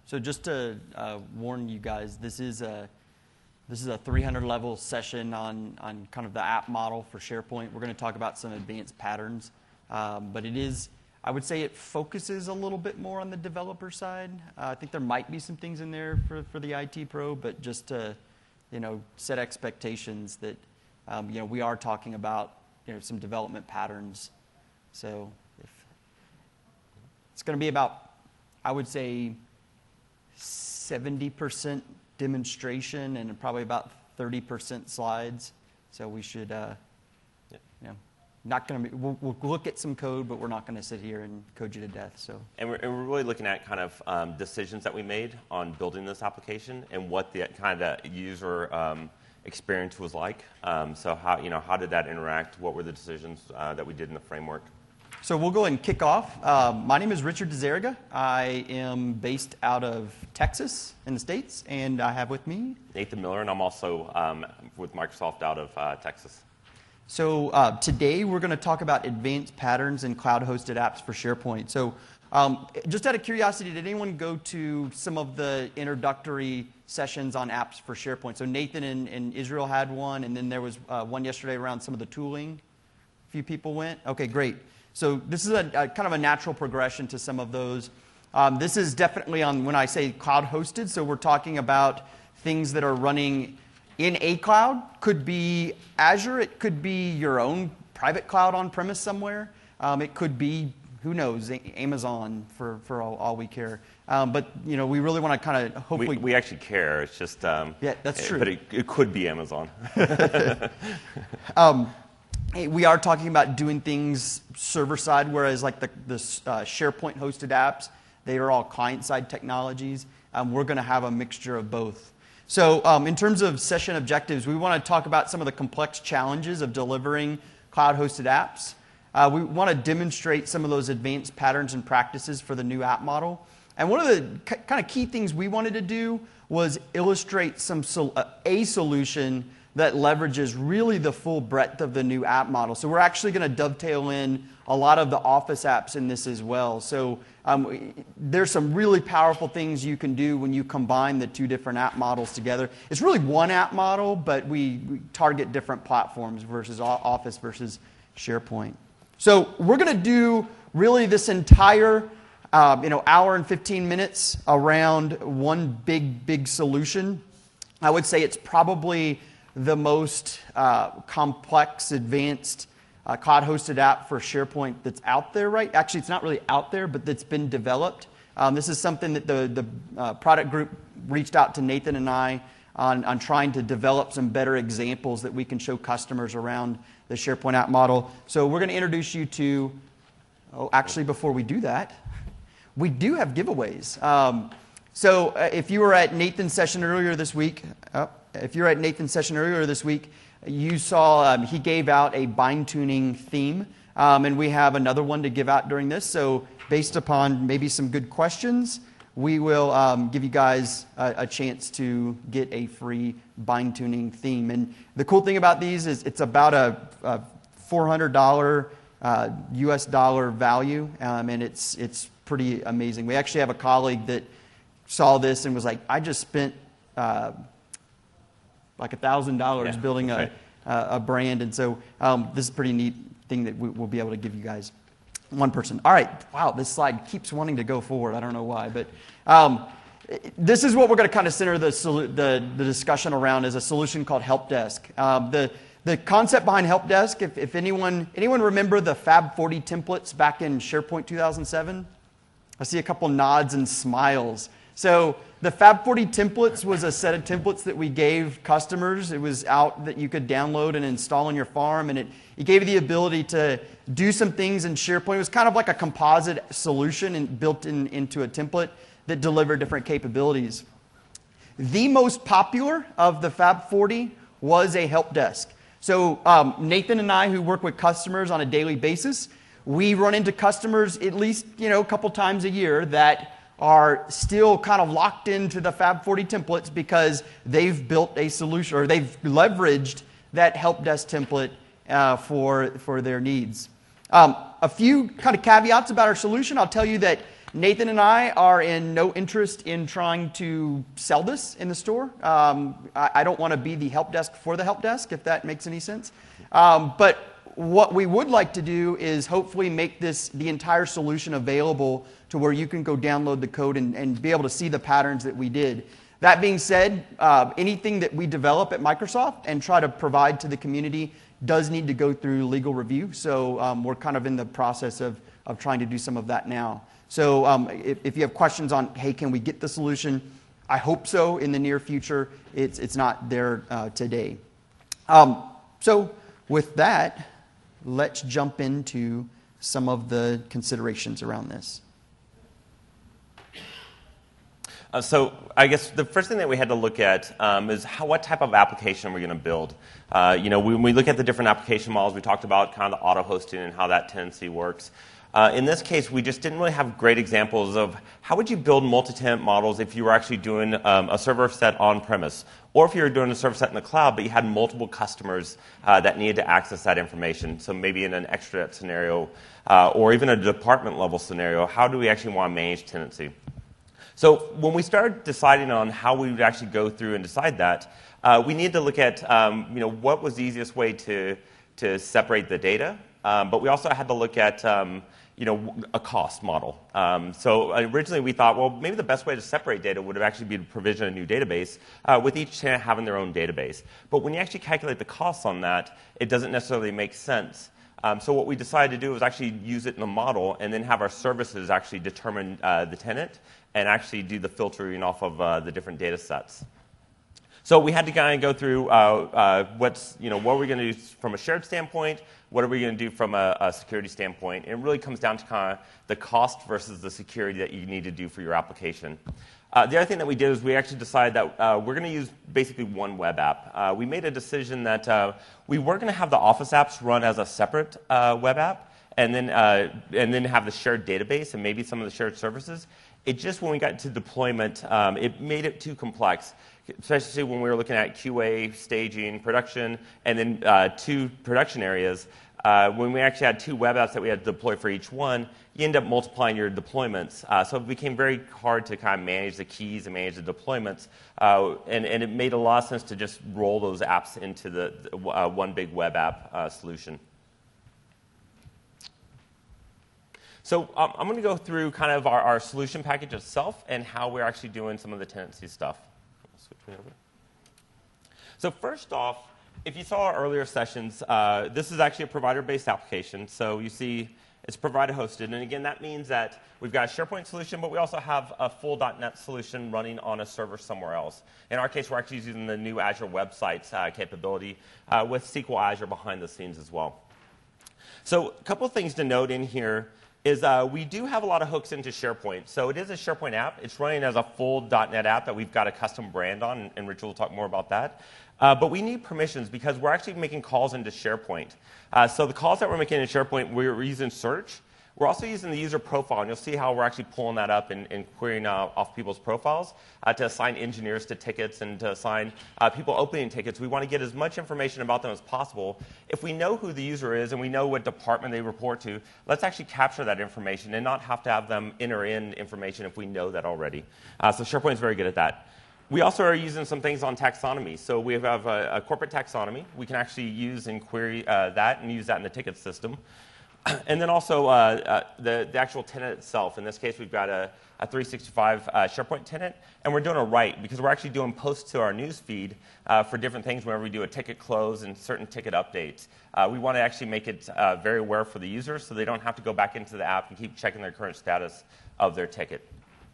So just to warn you guys, this is a 300 level session on kind of the app model for SharePoint. We're going to talk about some advanced patterns, but I would say it focuses a little bit more on the developer side. I think there might be some things in there for the IT pro, but just to set expectations that we are talking about some development patterns. So it's going to be about, I would say, 70% demonstration and probably about 30% slides. So we should, not going to be, we'll look at some code, but we're not going to sit here and code you to death. So. And we're really looking at kind of decisions that we made on building this application and what the kind of user experience was like. So how did that interact? What were the decisions that we did in the framework? So we'll go ahead and kick off. My name is Richard DeZerga. I am based out of Texas in the States, and I have with me Nathan Miller, and I'm also with Microsoft out of Texas. So today we're going to talk about advanced patterns in cloud-hosted apps for SharePoint. So just out of curiosity, did anyone go to some of the introductory sessions on apps for SharePoint? So Nathan and Israel had one, and then there was one yesterday around some of the tooling. A few people went. Okay, great. So this is a kind of a natural progression to some of those. This is definitely on when I say cloud-hosted, so we're talking about things that are running in a cloud. Could be Azure. It could be your own private cloud on-premise somewhere. It could be, who knows, Amazon for all we care. But we really want to kind of hopefully... We actually care. It's just... yeah, that's true. But it could be Amazon. We are talking about doing things server-side, whereas like the SharePoint-hosted apps, they are all client-side technologies. We're going to have a mixture of both. So in terms of session objectives, we want to talk about some of the complex challenges of delivering cloud-hosted apps. We want to demonstrate some of those advanced patterns and practices for the new app model. And one of the kind of key things we wanted to do was illustrate a solution that leverages really the full breadth of the new app model. So we're actually going to dovetail in a lot of the Office apps in this as well. So there's some really powerful things you can do when you combine the two different app models together. It's really one app model, but we target different platforms versus Office versus SharePoint. So we're going to do really this entire hour and 15 minutes around one big solution. I would say it's probably the most complex, advanced cloud-hosted app for SharePoint that's out there, right? Actually, it's not really out there, but that's been developed. This is something that the product group reached out to Nathan and I on trying to develop some better examples that we can show customers around the SharePoint app model. So we're going to introduce you to, actually before we do that, we do have giveaways. So if you were at Nathan's session earlier this week, you saw he gave out a bind tuning theme, and we have another one to give out during this. So based upon maybe some good questions, we will give you guys a chance to get a free bind tuning theme. And the cool thing about these is it's about a $400 US dollar value, and it's pretty amazing. We actually have a colleague that saw this and was like, I just spent like $1,000 building a brand. And so this is a pretty neat thing that we'll be able to give you guys. One person. All right. Wow, this slide keeps wanting to go forward. I don't know why. But this is what we're going to kind of center the discussion around, is a solution called Help Desk. The concept behind Help Desk, if anyone remember the Fab 40 templates back in SharePoint 2007? I see a couple nods and smiles. So the Fab 40 templates was a set of templates that we gave customers. It was out that you could download and install in your farm, and it gave you the ability to do some things in SharePoint. It was kind of like a composite solution and built into a template that delivered different capabilities. The most popular of the Fab 40 was a Help Desk. So Nathan and I, who work with customers on a daily basis, we run into customers at least a couple times a year that are still kind of locked into the Fab 40 templates because they've built a solution, or they've leveraged that Help Desk template for their needs. A few kind of caveats about our solution. I'll tell you that Nathan and I are in no interest in trying to sell this in the store. I don't want to be the help desk for the help desk, if that makes any sense. But what we would like to do is hopefully make this the entire solution available to where you can go download the code and be able to see the patterns that we did. That being said, anything that we develop at Microsoft and try to provide to the community does need to go through legal review. So we're kind of in the process of trying to do some of that now. So if you have questions on, hey, can we get the solution? I hope so in the near future. It's not there today. So with that, let's jump into some of the considerations around this. So I guess the first thing that we had to look at is what type of application we're going to build. When we look at the different application models, we talked about kind of the auto-hosting and how that tenancy works. In this case, we just didn't really have great examples of how would you build multi-tenant models if you were actually doing a server set on-premise, or if you were doing a server set in the cloud, but you had multiple customers that needed to access that information. So maybe in an extranet scenario, or even a department-level scenario, how do we actually want to manage tenancy? So when we started deciding on how we would actually go through and decide that, we needed to look at what was the easiest way to separate the data, but we also had to look at a cost model. So originally we thought, well, maybe the best way to separate data would have actually been to provision a new database, with each tenant having their own database. But when you actually calculate the costs on that, it doesn't necessarily make sense. So what we decided to do was actually use it in a model and then have our services actually determine the tenant and actually do the filtering off of the different data sets. So we had to kind of go through what are we going to do from a shared standpoint, what are we going to do from a security standpoint, and it really comes down to kind of the cost versus the security that you need to do for your application. The other thing that we did is we actually decided that we're going to use basically one web app. We made a decision that we weren't going to have the Office apps run as a separate web app and then have the shared database and maybe some of the shared services. It just, when we got to deployment, it made it too complex, especially when we were looking at QA, staging, production, and then 2 production areas. When we actually had 2 web apps that we had to deploy for each one, you end up multiplying your deployments. So it became very hard to kind of manage the keys and manage the deployments. And it made a lot of sense to just roll those apps into the one big web app solution. So I'm going to go through kind of our solution package itself and how we're actually doing some of the tenancy stuff. Switch me over. So first off, if you saw our earlier sessions, this is actually a provider-based application. So you see it's provider-hosted. And again, that means that we've got a SharePoint solution, but we also have a full .NET solution running on a server somewhere else. In our case, we're actually using the new Azure Web Sites capability with SQL Azure behind the scenes as well. So a couple of things to note in here is we do have a lot of hooks into SharePoint. So it is a SharePoint app. It's running as a full .NET app that we've got a custom brand on, and Richard will talk more about that. But we need permissions because we're actually making calls into SharePoint. So the calls that we're making in SharePoint, we're using search. We're also using the user profile, and you'll see how we're actually pulling that up and querying off people's profiles to assign engineers to tickets and to assign people opening tickets. We want to get as much information about them as possible. If we know who the user is and we know what department they report to, let's actually capture that information and not have to have them enter in information if we know that already. So SharePoint is very good at that. We also are using some things on taxonomy. So we have a corporate taxonomy. We can actually use and query that and use that in the ticket system. And then also the actual tenant itself. In this case, we've got a 365 SharePoint tenant, and we're doing a write because we're actually doing posts to our news feed for different things whenever we do a ticket close and certain ticket updates. We want to actually make it very aware for the users so they don't have to go back into the app and keep checking their current status of their ticket.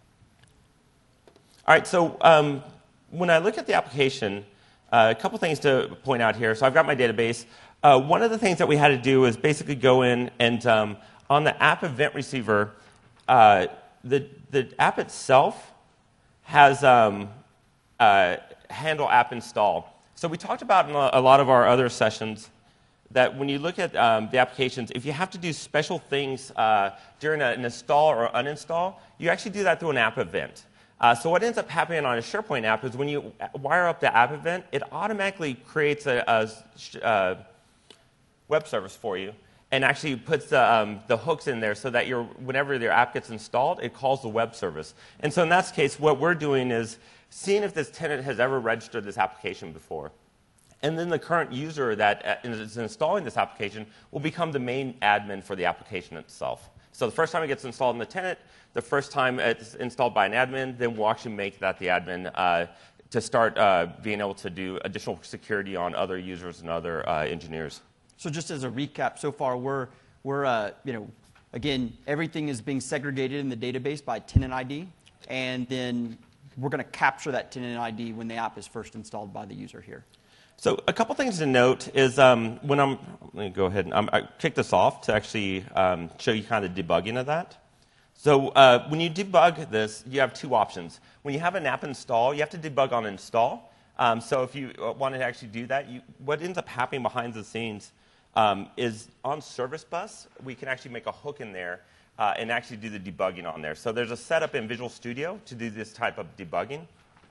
All right, so when I look at the application, a couple things to point out here. So I've got my database. One of the things that we had to do is basically go in and on the app event receiver, the app itself has handle app install. So we talked about in a lot of our other sessions that when you look at the applications, if you have to do special things during an install or uninstall, you actually do that through an app event. So what ends up happening on a SharePoint app is when you wire up the app event, it automatically creates a web service for you. and actually puts the hooks in there so that whenever your app gets installed, it calls the web service. And so in that case, what we're doing is seeing if this tenant has ever registered this application before. And then the current user that is installing this application will become the main admin for the application itself. So the first time it gets installed in the tenant, the first time it's installed by an admin, then we'll actually make that the admin to start being able to do additional security on other users and other engineers. So just as a recap, so far we're again, everything is being segregated in the database by tenant ID, and then we're going to capture that tenant ID when the app is first installed by the user here. So a couple things to note is let me go ahead and I kick this off to actually show you kind of the debugging of that. So when you debug this, you have two options. When you have an app install, you have to debug on install. So if you want to actually do that, what ends up happening behind the scenes is on Service Bus, we can actually make a hook in there and actually do the debugging on there. So there's a setup in Visual Studio to do this type of debugging.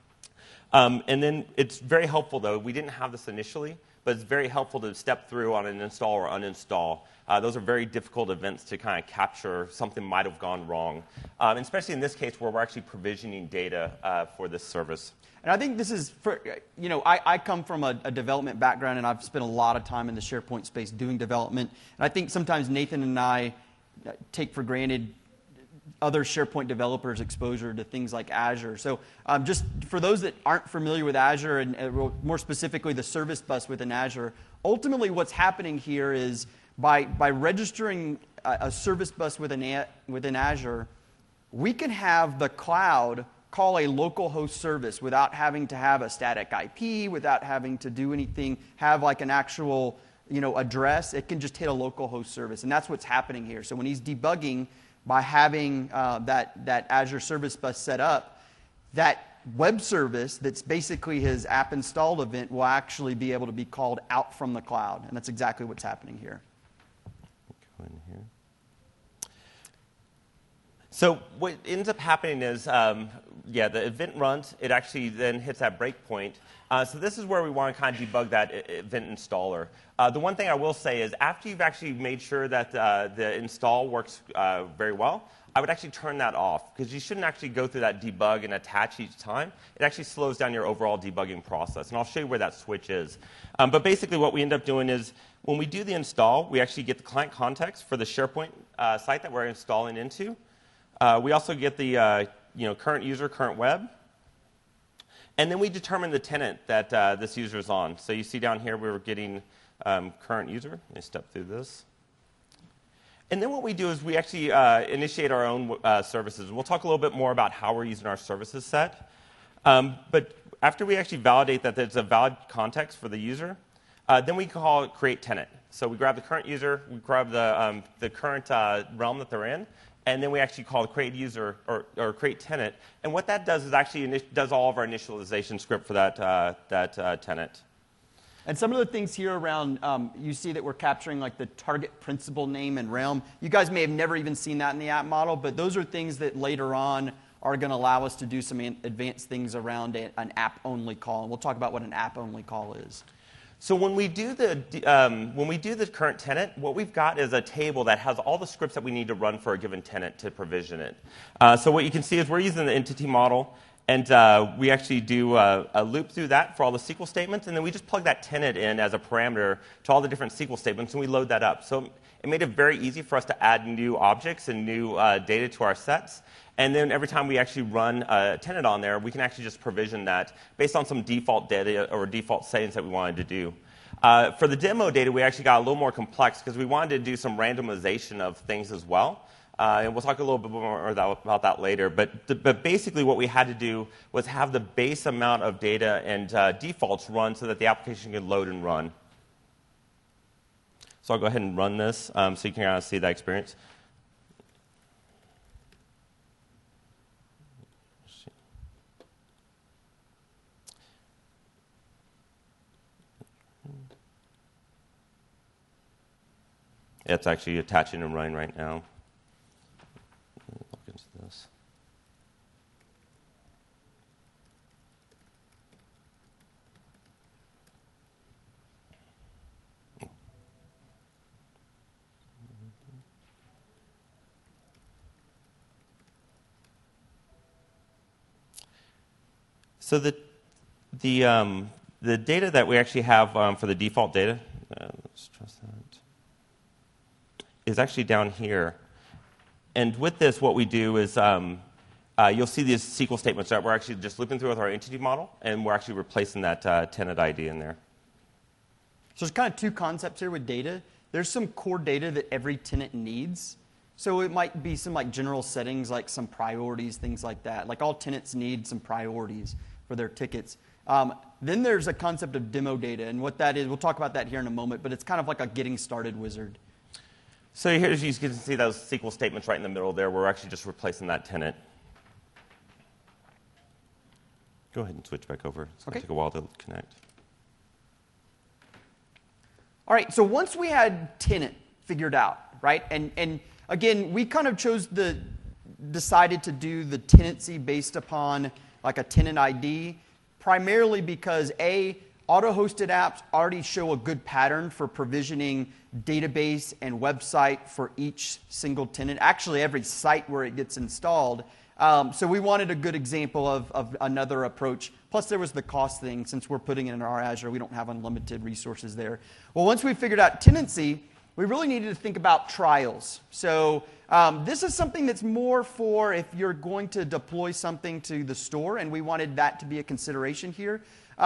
And then it's very helpful, though. We didn't have this initially, but it's very helpful to step through on an install or uninstall. Those are very difficult events to kind of capture. Something might have gone wrong, and especially in this case where we're actually provisioning data for this service. And I think this is, I come from a development background, and I've spent a lot of time in the SharePoint space doing development. And I think sometimes Nathan and I take for granted other SharePoint developers' exposure to things like Azure. So just for those that aren't familiar with Azure, and more specifically the Service Bus within Azure, ultimately what's happening here is by registering a Service Bus within Azure, we can have the cloud call a local host service without having to have a static IP, without having to do anything, have like an actual address. It can just hit a local host service, and that's what's happening here. So when he's debugging, by having that Azure Service Bus set up, that web service that's basically his app installed event will actually be able to be called out from the cloud, and that's exactly what's happening here. Go in here. So what ends up happening is, the event runs. It actually then hits that breakpoint. So this is where we want to kind of debug that event installer. The one thing I will say is after you've actually made sure that the install works very well, I would actually turn that off because you shouldn't actually go through that debug and attach each time. It actually slows down your overall debugging process, and I'll show you where that switch is. But basically what we end up doing is when we do the install, we actually get the client context for the SharePoint site that we're installing into. We also get the current user, current web. And then we determine the tenant that this user is on. So you see down here we were getting current user. Let me step through this. And then what we do is we actually initiate our own services. And we'll talk a little bit more about how we're using our services set. But after we actually validate that there's a valid context for the user, then we call it create tenant. So we grab the current user, we grab the current realm that they're in, and then we actually call create user or create tenant. And what that does is actually does all of our initialization script for that tenant. And some of the things here around, you see that we're capturing like the target principal name and realm. You guys may have never even seen that in the app model, but those are things that later on are going to allow us to do some advanced things around an app-only call. And we'll talk about what an app-only call is. So when we do the current tenant, what we've got is a table that has all the scripts that we need to run for a given tenant to provision it. So what you can see is we're using the entity model, and we actually do a loop through that for all the SQL statements, and then we just plug that tenant in as a parameter to all the different SQL statements, and we load that up. So it made it very easy for us to add new objects and new data to our sets. And then every time we actually run a tenant on there, we can actually just provision that based on some default data or default settings that we wanted to do. For the demo data, we actually got a little more complex because we wanted to do some randomization of things as well. And we'll talk a little bit more about that later. But basically what we had to do was have the base amount of data and defaults run so that the application could load and run. So I'll go ahead and run this so you can kind of see that experience. It's actually attaching and running right now. Look into this. So the data that we actually have for the default data, let's trust that, is actually down here. And with this, what we do is you'll see these SQL statements that we're actually just looping through with our entity model, and we're actually replacing that tenant ID in there. So there's kind of two concepts here with data. There's some core data that every tenant needs. So it might be some like general settings, like some priorities, things like that. Like all tenants need some priorities for their tickets. Then there's a concept of demo data, and what that is, we'll talk about that here in a moment, but it's kind of like a getting started wizard. So here you can see those SQL statements right in the middle there. We're actually just replacing that tenant. Go ahead and switch back over. It's going to take a while to connect. All right, so once we had tenant figured out, right, and again, we kind of decided to do the tenancy based upon like a tenant ID, primarily because auto-hosted apps already show a good pattern for provisioning database and website for each single tenant, actually every site where it gets installed. So we wanted a good example of another approach. Plus there was the cost thing. Since we're putting it in our Azure, we don't have unlimited resources there. Well, once we figured out tenancy, we really needed to think about trials. So this is something that's more for if you're going to deploy something to the store, and we wanted that to be a consideration here.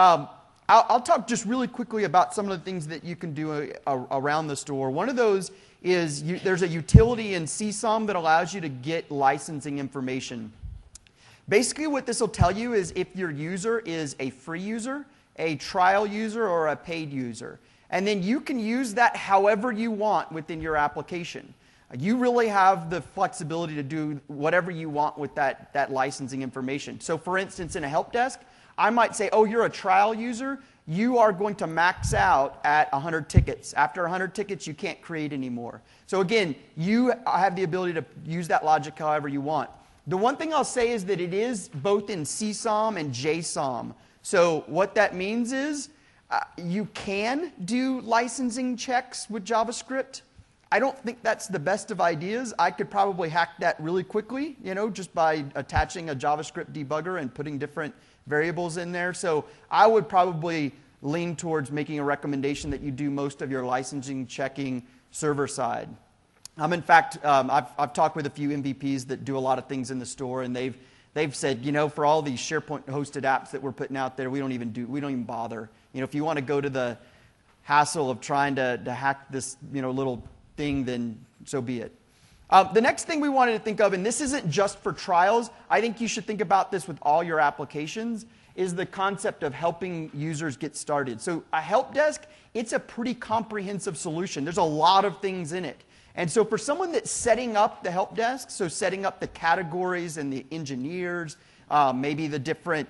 I'll talk just really quickly about some of the things that you can do around the store. One of those is there's a utility in CSOM that allows you to get licensing information. Basically what this will tell you is if your user is a free user, a trial user, or a paid user. And then you can use that however you want within your application. You really have the flexibility to do whatever you want with that licensing information. So for instance, in a help desk, I might say, oh, you're a trial user. You are going to max out at 100 tickets. After 100 tickets, you can't create anymore. So again, you have the ability to use that logic however you want. The one thing I'll say is that it is both in CSOM and JSOM. So what that means is you can do licensing checks with JavaScript. I don't think that's the best of ideas. I could probably hack that really quickly, just by attaching a JavaScript debugger and putting different variables in there. So I would probably lean towards making a recommendation that you do most of your licensing checking server side. In fact, I've talked with a few MVPs that do a lot of things in the store, and they've said, for all these SharePoint hosted apps that we're putting out there, we don't even bother. If you want to go to the hassle of trying to hack this, little thing, then so be it. The next thing we wanted to think of, and this isn't just for trials, I think you should think about this with all your applications, is the concept of helping users get started. So a help desk, it's a pretty comprehensive solution. There's a lot of things in it. And so for someone that's setting up the help desk, so setting up the categories and the engineers, maybe the different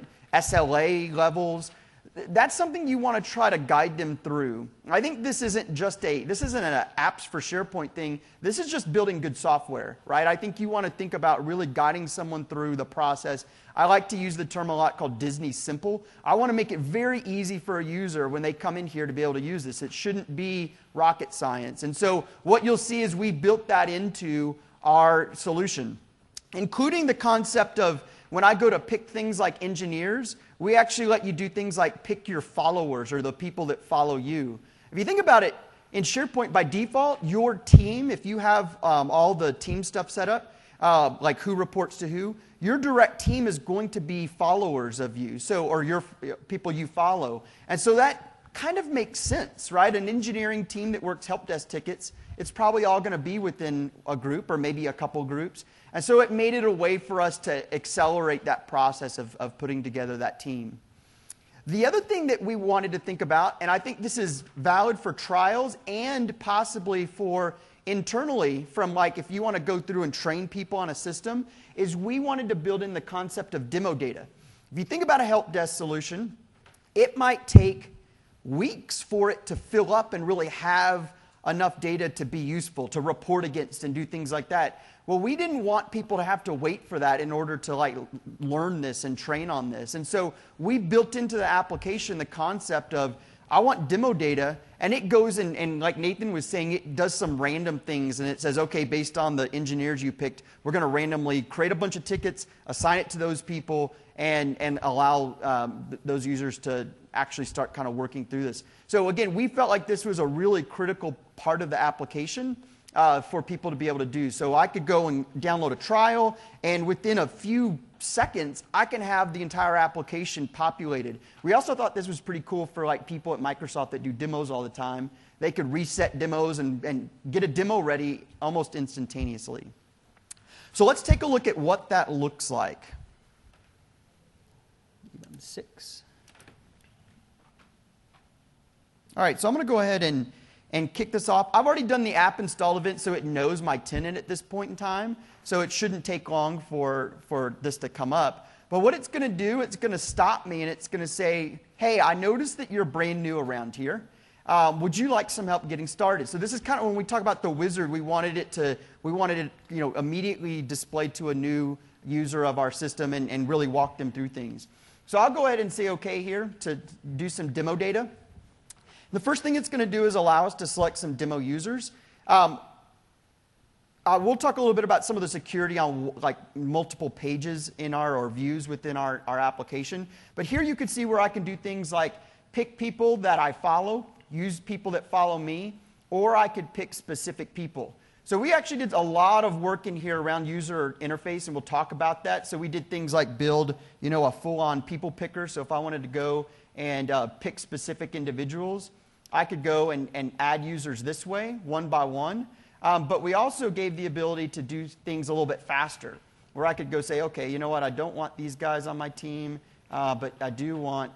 SLA levels, that's something you want to try to guide them through. I think this isn't an apps for SharePoint thing. This is just building good software, right? I think you want to think about really guiding someone through the process. I like to use the term a lot called Disney Simple. I want to make it very easy for a user when they come in here to be able to use this. It shouldn't be rocket science. And so what you'll see is we built that into our solution, including the concept of when I go to pick things like engineers, we actually let you do things like pick your followers or the people that follow you. If you think about it, in SharePoint, by default, your team, if you have all the team stuff set up, like who reports to who, your direct team is going to be followers of you, or your people you follow. And so that kind of makes sense, right? An engineering team that works help desk tickets, it's probably all going to be within a group or maybe a couple groups. And so it made it a way for us to accelerate that process of putting together that team. The other thing that we wanted to think about, and I think this is valid for trials and possibly for internally from like if you want to go through and train people on a system, is we wanted to build in the concept of demo data. If you think about a help desk solution, it might take weeks for it to fill up and really have enough data to be useful, to report against and do things like that. Well, we didn't want people to have to wait for that in order to learn this and train on this. And so we built into the application the concept of I want demo data, and it goes and like Nathan was saying, it does some random things, and it says, okay, based on the engineers you picked, we're going to randomly create a bunch of tickets, assign it to those people, and allow those users to actually start kind of working through this. So again, we felt like this was a really critical part of the application for people to be able to do. So I could go and download a trial, and within a few seconds, I can have the entire application populated. We also thought this was pretty cool for like people at Microsoft that do demos all the time. They could reset demos and get a demo ready almost instantaneously. So let's take a look at what that looks like. 6. All right, so I'm going to go ahead and kick this off. I've already done the app install event, so it knows my tenant at this point in time. So it shouldn't take long for this to come up. But what it's going to do, it's going to stop me, and it's going to say, hey, I noticed that you're brand new around here. Would you like some help getting started? So this is kind of when we talk about the wizard, we wanted it immediately displayed to a new user of our system and really walk them through things. So I'll go ahead and say OK here to do some demo data. The first thing it's going to do is allow us to select some demo users. We'll talk a little bit about some of the security on like multiple pages in or views within our application. But here you can see where I can do things like pick people that I follow, use people that follow me, or I could pick specific people. So we actually did a lot of work in here around user interface, and we'll talk about that. So we did things like build, a full-on people picker. So if I wanted to go and pick specific individuals, I could go and add users this way, one by one. But we also gave the ability to do things a little bit faster, where I could go say, okay, you know what, I don't want these guys on my team, but I do want,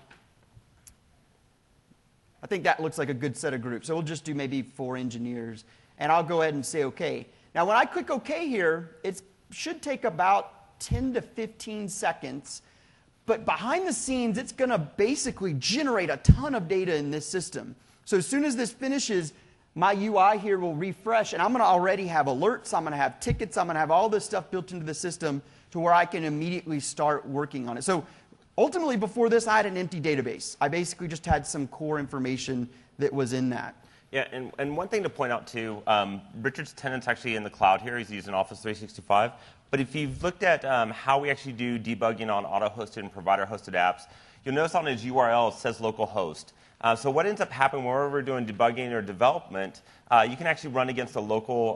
I think that looks like a good set of groups. So we'll just do maybe 4 engineers. And I'll go ahead and say OK. Now, when I click OK here, it should take about 10 to 15 seconds. But behind the scenes, it's going to basically generate a ton of data in this system. So as soon as this finishes, my UI here will refresh. And I'm going to already have alerts. I'm going to have tickets. I'm going to have all this stuff built into the system to where I can immediately start working on it. So ultimately, before this, I had an empty database. I basically just had some core information that was in that. Yeah, and one thing to point out too, Richard's tenant's actually in the cloud here. He's using Office 365. But if you've looked at how we actually do debugging on auto-hosted and provider-hosted apps, you'll notice on his URL it says localhost. So what ends up happening whenever we're doing debugging or development, you can actually run against your local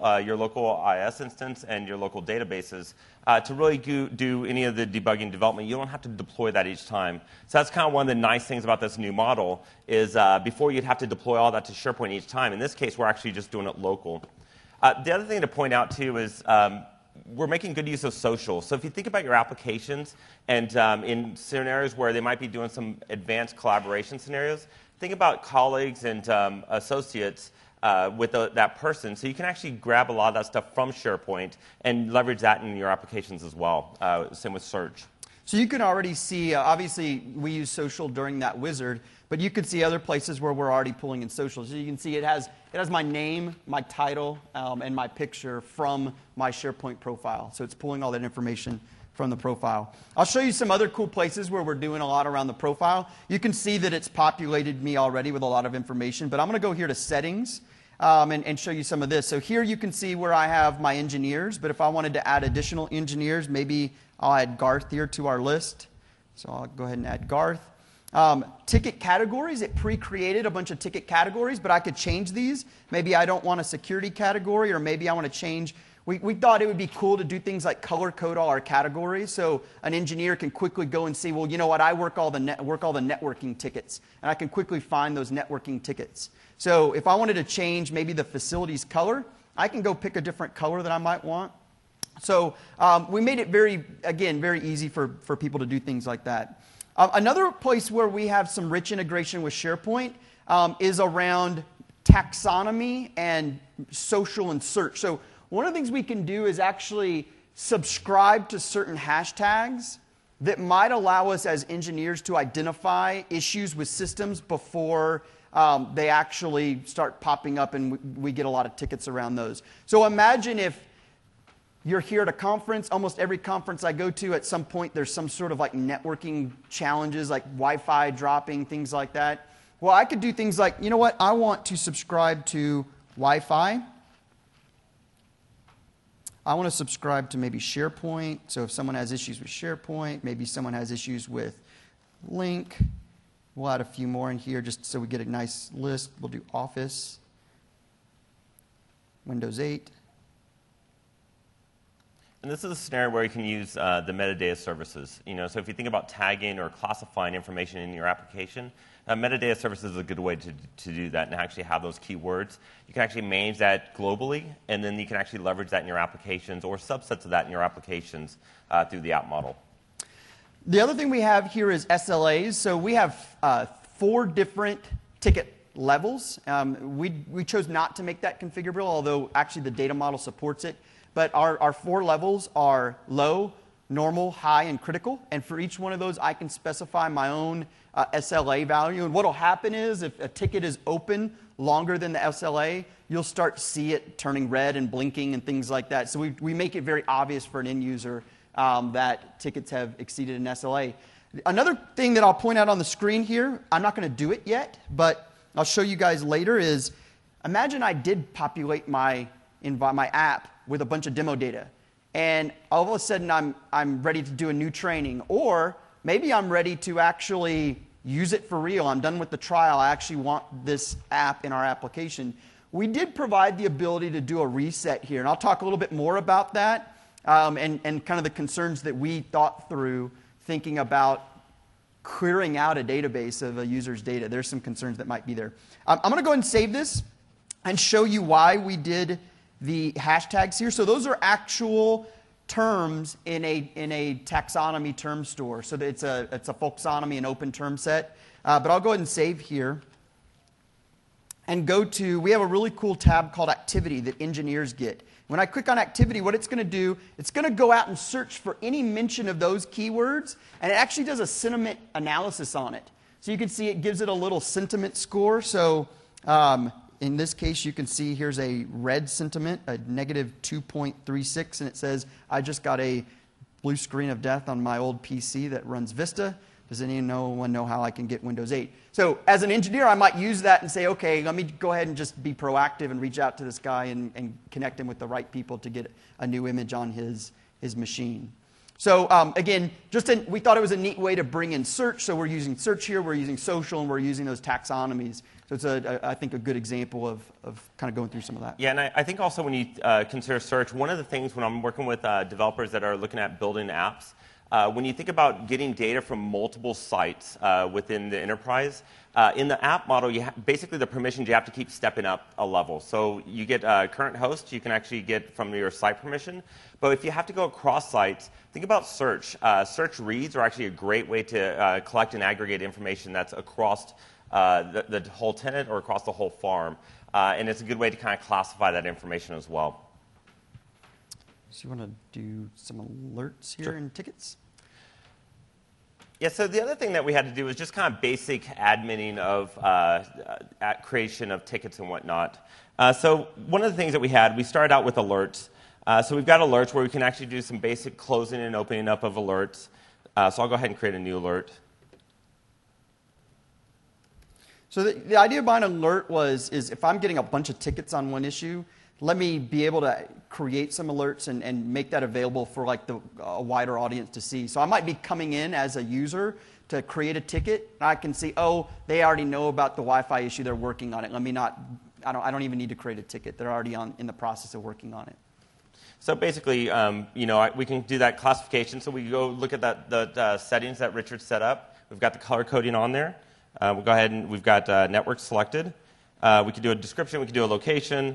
IS instance and your local databases to really do any of the debugging development. You don't have to deploy that each time. So that's kind of one of the nice things about this new model is before you'd have to deploy all that to SharePoint each time. In this case, we're actually just doing it local. The other thing to point out, too, is we're making good use of social. So if you think about your applications and in scenarios where they might be doing some advanced collaboration scenarios, think about colleagues and associates with that person. So you can actually grab a lot of that stuff from SharePoint and leverage that in your applications as well. Same with search. So you can already see, obviously, we use social during that wizard, but you could see other places where we're already pulling in social. So you can see it has my name, my title, and my picture from my SharePoint profile. So it's pulling all that information from the profile. I'll show you some other cool places where we're doing a lot around the profile. You can see that it's populated me already with a lot of information, but I'm going to go here to settings and show you some of this. So here you can see where I have my engineers, but if I wanted to add additional engineers, maybe I'll add Garth here to our list. So I'll go ahead and add Garth. Ticket categories, it pre-created a bunch of ticket categories, but I could change these. Maybe I don't want a security category, or maybe I want to change. We thought it would be cool to do things like color code all our categories, so an engineer can quickly go and see, well, you know what, I work all the networking tickets, and I can quickly find those networking tickets. So if I wanted to change maybe the facility's color, I can go pick a different color that I might want. So we made it very easy for people to do things like that. Another place where we have some rich integration with SharePoint is around taxonomy and social and search. So one of the things we can do is actually subscribe to certain hashtags that might allow us as engineers to identify issues with systems before they actually start popping up and we get a lot of tickets around those. So imagine if you're here at a conference. Almost every conference I go to, at some point, there's some sort of like networking challenges, like Wi-Fi dropping, things like that. Well, I could do things like, you know what, I want to subscribe to Wi-Fi. I want to subscribe to maybe SharePoint. So if someone has issues with SharePoint, maybe someone has issues with Link. We'll add a few more in here just so we get a nice list. We'll do Office, Windows 8. And this is a scenario where you can use the metadata services. So if you think about tagging or classifying information in your application, metadata services is a good way to do that and actually have those keywords. You can actually manage that globally, and then you can actually leverage that in your applications or subsets of that in your applications through the app model. The other thing we have here is SLAs. So we have 4 different ticket levels. We chose not to make that configurable, although actually the data model supports it. But our 4 levels are low, normal, high, and critical. And for each one of those, I can specify my own SLA value. And what will happen is if a ticket is open longer than the SLA, you'll start to see it turning red and blinking and things like that. So we make it very obvious for an end user that tickets have exceeded an SLA. Another thing that I'll point out on the screen here, I'm not going to do it yet, but I'll show you guys later, is imagine I did populate my app with a bunch of demo data, and all of a sudden I'm ready to do a new training, or maybe I'm ready to actually use it for real. I'm done with the trial. I actually want this app in our application. We did provide the ability to do a reset here, and I'll talk a little bit more about that and kind of the concerns that we thought through thinking about clearing out a database of a user's data. There's some concerns that might be there. I'm going to go ahead and save this and show you why we did the hashtags here. So those are actual terms in a taxonomy term store. So it's a folksonomy, an open term set. But I'll go ahead and save here and go to, we have a really cool tab called Activity that engineers get. When I click on Activity, what it's going to do, it's going to go out and search for any mention of those keywords, and it actually does a sentiment analysis on it. So you can see it gives it a little sentiment score. So in this case, you can see here's a red sentiment, a negative 2.36, and it says, I just got a blue screen of death on my old PC that runs Vista. Does anyone know how I can get Windows 8? So as an engineer, I might use that and say, okay, let me go ahead and just be proactive and reach out to this guy and connect him with the right people to get a new image on his machine. So again, we thought it was a neat way to bring in search. So we're using search here, we're using social, and we're using those taxonomies. So it's, I think, a good example of kind of going through some of that. Yeah, and I think also when you consider search, one of the things when I'm working with developers that are looking at building apps, when you think about getting data from multiple sites within the enterprise, in the app model, basically the permissions, you have to keep stepping up a level. So you get current host, you can actually get from your site permission. But if you have to go across sites, think about search. Search reads are actually a great way to collect and aggregate information that's across the whole tenant or across the whole farm. And it's a good way to kind of classify that information as well. So you want to do some alerts here and tickets? Yeah, so the other thing that we had to do was just kind of basic adminning of creation of tickets and whatnot. So one of the things that we started out with alerts. So we've got alerts where we can actually do some basic closing and opening up of alerts. So I'll go ahead and create a new alert. So the idea behind alert is if I'm getting a bunch of tickets on one issue, let me be able to create some alerts and make that available for like a wider audience to see. So I might be coming in as a user to create a ticket. And I can see, oh, they already know about the Wi-Fi issue. They're working on it. I don't even need to create a ticket. They're already in the process of working on it. So basically, we can do that classification. So we go look at the settings that Richard set up. We've got the color coding on there. We'll go ahead and we've got network selected. We can do a description. We can do a location.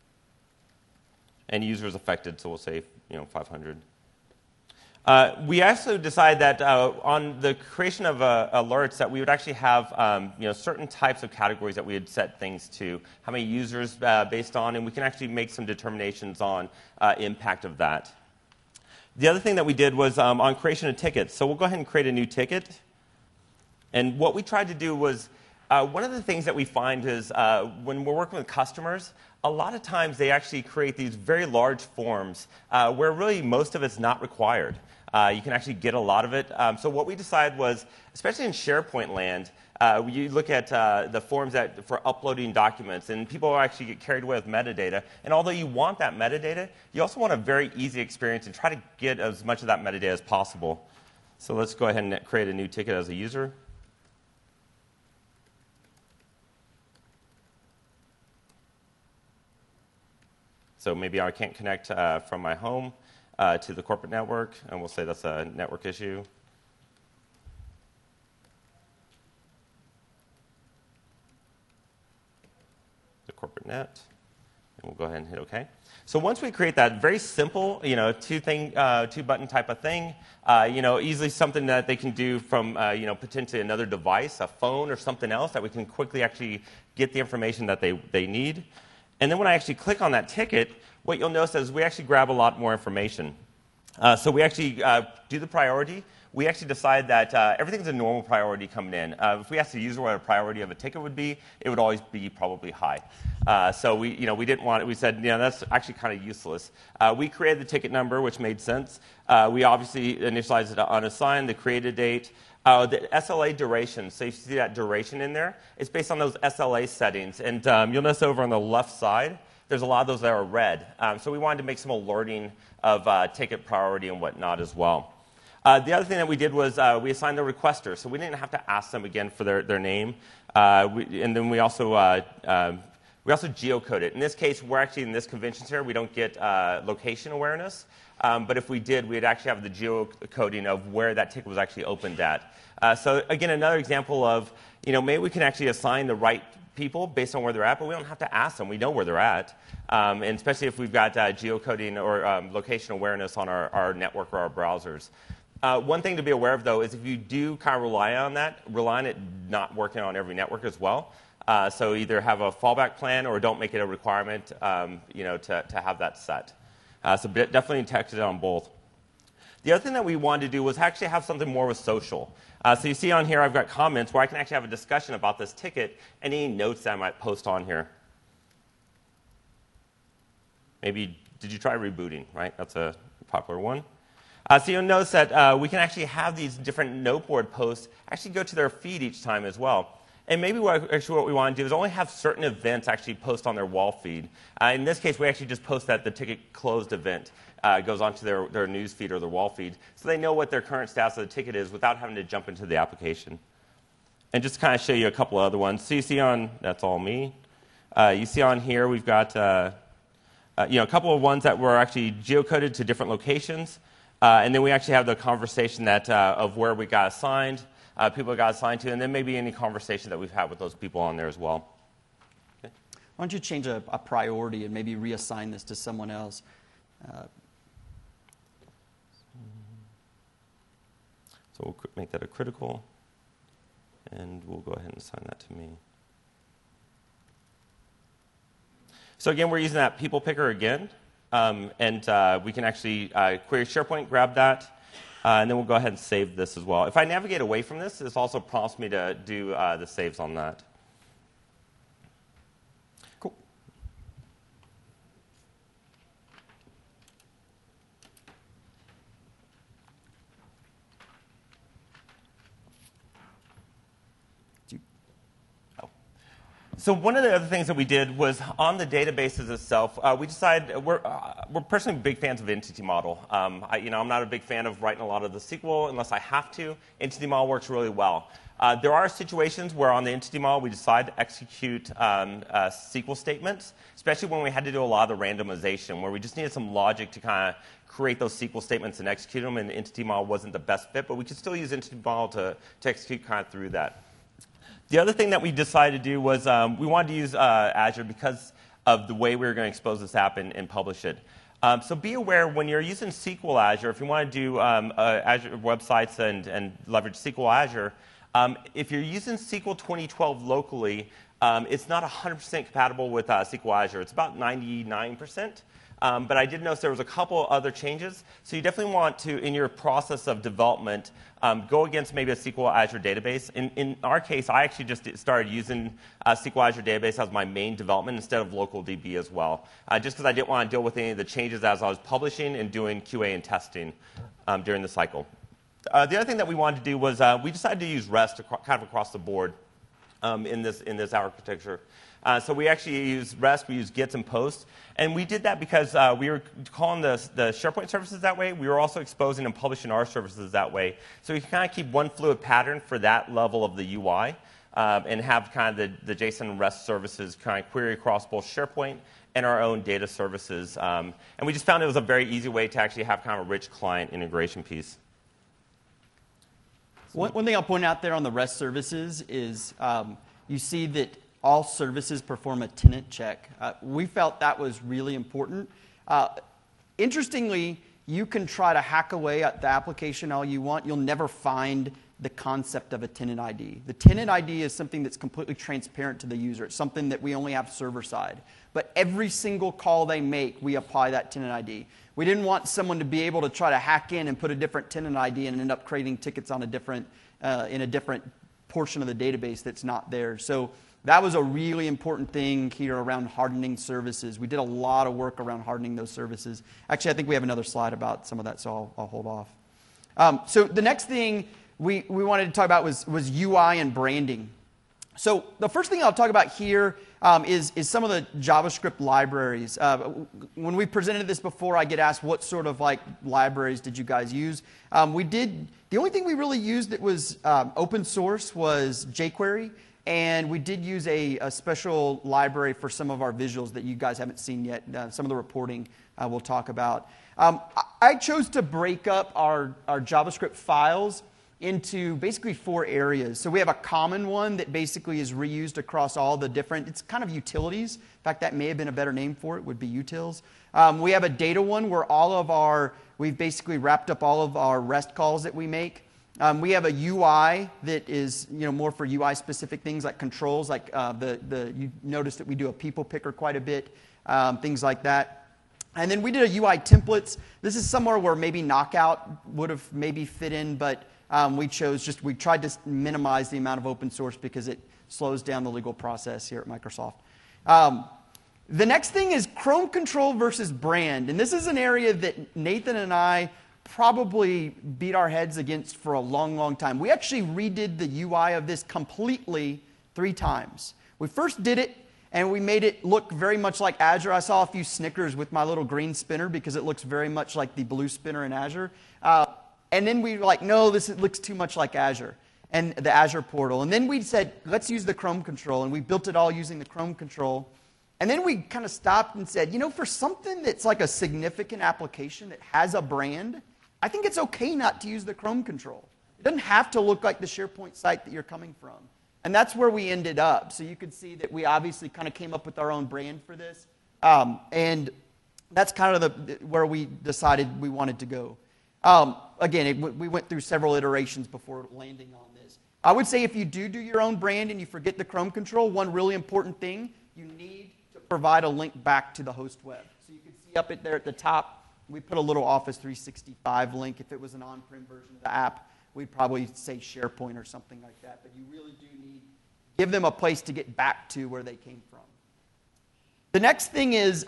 And users affected, so we'll say 500. We also decided that on the creation of alerts that we would actually have certain types of categories that we would set things to, how many users based on, and we can actually make some determinations on impact of that. The other thing that we did was on creation of tickets. So we'll go ahead and create a new ticket. And what we tried to do was, one of the things that we find is when we're working with customers, a lot of times they actually create these very large forms where really most of it's not required. You can actually get a lot of it. So what we decided was, especially in SharePoint land, you look at the forms for uploading documents, and people actually get carried away with metadata. And although you want that metadata, you also want a very easy experience and try to get as much of that metadata as possible. So let's go ahead and create a new ticket as a user. So maybe I can't connect from my home to the corporate network, and we'll say that's a network issue. The corporate net, and we'll go ahead and hit OK. So once we create that very simple, two-button type of thing, easily something that they can do from, potentially another device, a phone or something else that we can quickly actually get the information that they need. And then when I actually click on that ticket, what you'll notice is we actually grab a lot more information. So we actually do the priority. We actually decide that everything's a normal priority coming in. If we asked the user what a priority of a ticket would be, it would always be probably high. So we didn't want it. We said, that's actually kind of useless. We created the ticket number, which made sense. We obviously initialized it to unassigned, the created date. The SLA duration, so you see that duration in there. It's based on those SLA settings. And you'll notice over on the left side, there's a lot of those that are red. So we wanted to make some alerting of ticket priority and whatnot as well. The other thing that we did was we assigned the requester, so we didn't have to ask them again for their name. And then we also geocode it. In this case, we're actually in this convention here. We don't get location awareness. But if we did, we'd actually have the geocoding of where that ticket was actually opened at. So again, another example of, maybe we can actually assign the right people based on where they're at, but we don't have to ask them. We know where they're at. And especially if we've got geocoding or location awareness on our network or our browsers. One thing to be aware of, though, is if you do kind of rely on it not working on every network as well. So either have a fallback plan or don't make it a requirement, to have that set. So definitely test it on both. The other thing that we wanted to do was actually have something more with social. So you see on here I've got comments where I can actually have a discussion about this ticket and any notes that I might post on here. Maybe, did you try rebooting, right? That's a popular one. So you'll notice that we can actually have these different noteboard posts actually go to their feed each time as well. And maybe what we want to do is only have certain events actually post on their wall feed. In this case, we actually just post that the ticket closed event goes onto their news feed or their wall feed, so they know what their current status of the ticket is without having to jump into the application. And just to kind of show you a couple of other ones. So you see that's all me. You see on here we've got a couple of ones that were actually geocoded to different locations. And then we actually have the conversation of where we got assigned, people got assigned to, and then maybe any conversation that we've had with those people on there as well. Okay. Why don't you change a priority and maybe reassign this to someone else? So we'll make that a critical, and we'll go ahead and assign that to me. So again, we're using that people picker again. And we can actually query SharePoint, grab that, and then we'll go ahead and save this as well. If I navigate away from this, this also prompts me to do the saves on that. Cool. So one of the other things that we did was on the databases itself, we decided we're personally big fans of entity model. I'm not a big fan of writing a lot of the SQL unless I have to. Entity model works really well. There are situations where on the entity model we decide to execute SQL statements, especially when we had to do a lot of the randomization, where we just needed some logic to kind of create those SQL statements and execute them, and the entity model wasn't the best fit, but we could still use entity model to execute kind of through that. The other thing that we decided to do was we wanted to use Azure because of the way we were going to expose this app and publish it. So be aware when you're using SQL Azure, if you want to do Azure websites and leverage SQL Azure, if you're using SQL 2012 locally, it's not 100% compatible with SQL Azure. It's about 99%. But I did notice there was a couple other changes. So you definitely want to, in your process of development, go against maybe a SQL Azure database. In our case, I actually just started using SQL Azure database as my main development instead of local DB as well, just because I didn't want to deal with any of the changes as I was publishing and doing QA and testing during the cycle. The other thing that we wanted to do was we decided to use REST kind of across the board in this architecture. So we actually use REST, we use GETs and POSTs, and we did that because we were calling the SharePoint services that way. We were also exposing and publishing our services that way. So we can kind of keep one fluid pattern for that level of the UI and have kind of the JSON and REST services kind of query across both SharePoint and our own data services. And we just found it was a very easy way to actually have kind of a rich client integration piece. One thing I'll point out there on the REST services is you see that all services perform a tenant check. We felt that was really important. Interestingly, you can try to hack away at the application all you want. You'll never find the concept of a tenant ID. The tenant ID is something that's completely transparent to the user. It's something that we only have server side. But every single call they make, we apply that tenant ID. We didn't want someone to be able to try to hack in and put a different tenant ID and end up creating tickets on a different, in a different portion of the database that's not there. So that was a really important thing here around hardening services. We did a lot of work around hardening those services. Actually, I think we have another slide about some of that, so I'll hold off. So the next thing we wanted to talk about was UI and branding. So the first thing I'll talk about here is some of the JavaScript libraries. When we presented this before, I get asked what sort of like libraries did you guys use. The only thing we really used that was open source was jQuery. And we did use a special library for some of our visuals that you guys haven't seen yet. Some of the reporting we'll talk about. I chose to break up our JavaScript files into basically 4 areas. So we have a common one that basically is reused across all the different, it's kind of utilities. In fact, that may have been a better name for it, would be utils. We have a data one where we've basically wrapped up all of our REST calls that we make. We have a UI that is more for UI specific things like controls, like you notice that we do a people picker quite a bit, things like that. And then we did a UI templates. This is somewhere where maybe Knockout would have maybe fit in, but we tried to minimize the amount of open source because it slows down the legal process here at Microsoft. The next thing is Chrome control versus brand. And this is an area that Nathan and I probably beat our heads against for a long, long time. We actually redid the UI of this completely 3 times. We first did it, and we made it look very much like Azure. I saw a few snickers with my little green spinner because it looks very much like the blue spinner in Azure. And then we were like, no, this looks too much like Azure and the Azure portal. And then we said, let's use the Chrome control. And we built it all using the Chrome control. And then we kind of stopped and said, for something that's like a significant application that has a brand, I think it's okay not to use the Chrome control. It doesn't have to look like the SharePoint site that you're coming from. And that's where we ended up. So you could see that we obviously kind of came up with our own brand for this. And that's kind of where we decided we wanted to go. Again, we went through several iterations before landing on this. I would say if you do your own brand and you forget the Chrome control, one really important thing, you need to provide a link back to the host web. So you can see up there at the top, we put a little Office 365 link. If it was an on-prem version of the app, we'd probably say SharePoint or something like that. But you really do give them a place to get back to where they came from. The next thing is,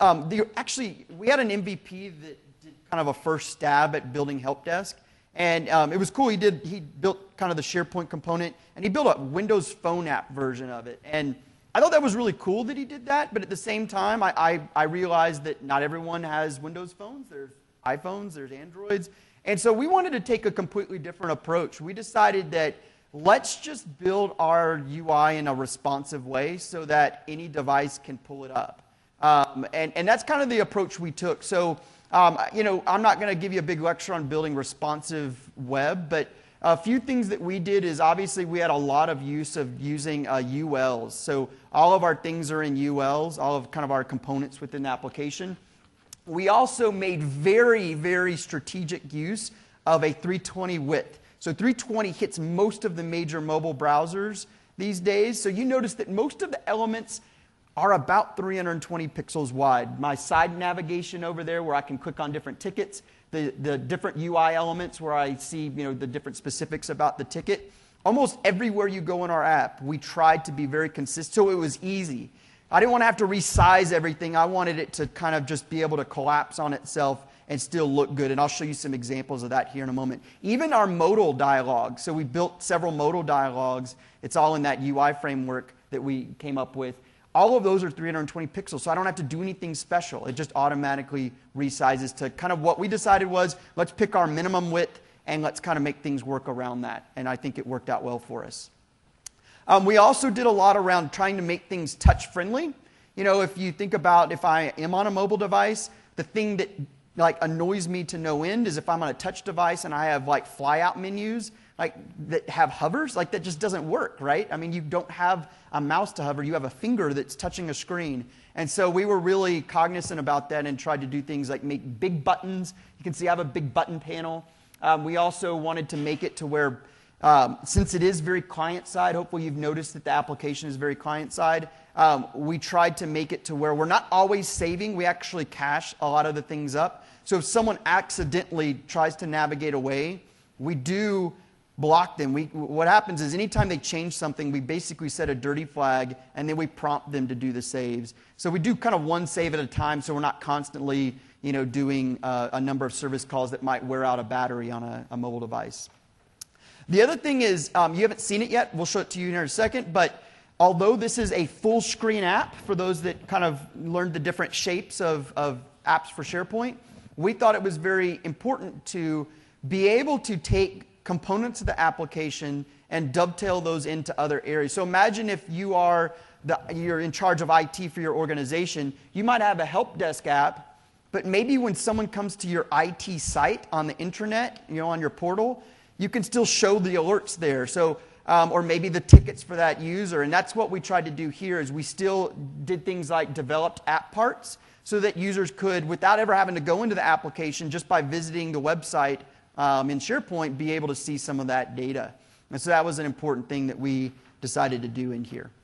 we had an MVP that did kind of a first stab at building help desk. And it was cool. He built kind of the SharePoint component, and he built a Windows Phone app version of it. And I thought that was really cool that he did that, but at the same time, I realized that not everyone has Windows phones. There's iPhones, there's Androids. And so we wanted to take a completely different approach. We decided that let's just build our UI in a responsive way so that any device can pull it up. And that's kind of the approach we took. So, I'm not going to give you a big lecture on building responsive web, but a few things that we did is obviously we had a lot of use of using ULs. So all of our things are in ULs, all of kind of our components within the application. We also made very, very strategic use of a 320 width. So 320 hits most of the major mobile browsers these days. So you notice that most of the elements are about 320 pixels wide. My side navigation over there where I can click on different tickets, the different UI elements where I see the different specifics about the ticket. Almost everywhere you go in our app, we tried to be very consistent so it was easy. I didn't want to have to resize everything. I wanted it to kind of just be able to collapse on itself and still look good. And I'll show you some examples of that here in a moment. Even our modal dialogue. So we built several modal dialogues. It's all in that UI framework that we came up with. All of those are 320 pixels, so I don't have to do anything special. It just automatically resizes to kind of what we decided was, let's pick our minimum width and let's kind of make things work around that. And I think it worked out well for us. We also did a lot around trying to make things touch-friendly. If you think about if I am on a mobile device, the thing that annoys me to no end is if I'm on a touch device and I have fly-out menus that have hovers, that just doesn't work, right? I mean, you don't have a mouse to hover. You have a finger that's touching a screen. And so we were really cognizant about that and tried to do things like make big buttons. You can see I have a big button panel. We also wanted to make it to where, since it is very client-side, hopefully you've noticed that the application is very client-side, we tried to make it to where we're not always saving. We actually cache a lot of the things up. So if someone accidentally tries to navigate away, we do block them. What happens is anytime they change something, we basically set a dirty flag, and then we prompt them to do the saves. So we do kind of one save at a time, so we're not constantly doing a number of service calls that might wear out a battery on a mobile device. The other thing is, you haven't seen it yet. We'll show it to you in a second, but although this is a full screen app for those that kind of learned the different shapes of apps for SharePoint, we thought it was very important to be able to take components of the application and dovetail those into other areas. So imagine if you're in charge of IT for your organization, you might have a help desk app, but maybe when someone comes to your IT site on the intranet, on your portal, you can still show the alerts there. So, or maybe the tickets for that user. And that's what we tried to do here is we still did things like developed app parts so that users could, without ever having to go into the application, just by visiting the website in SharePoint, be able to see some of that data. And so that was an important thing that we decided to do in here.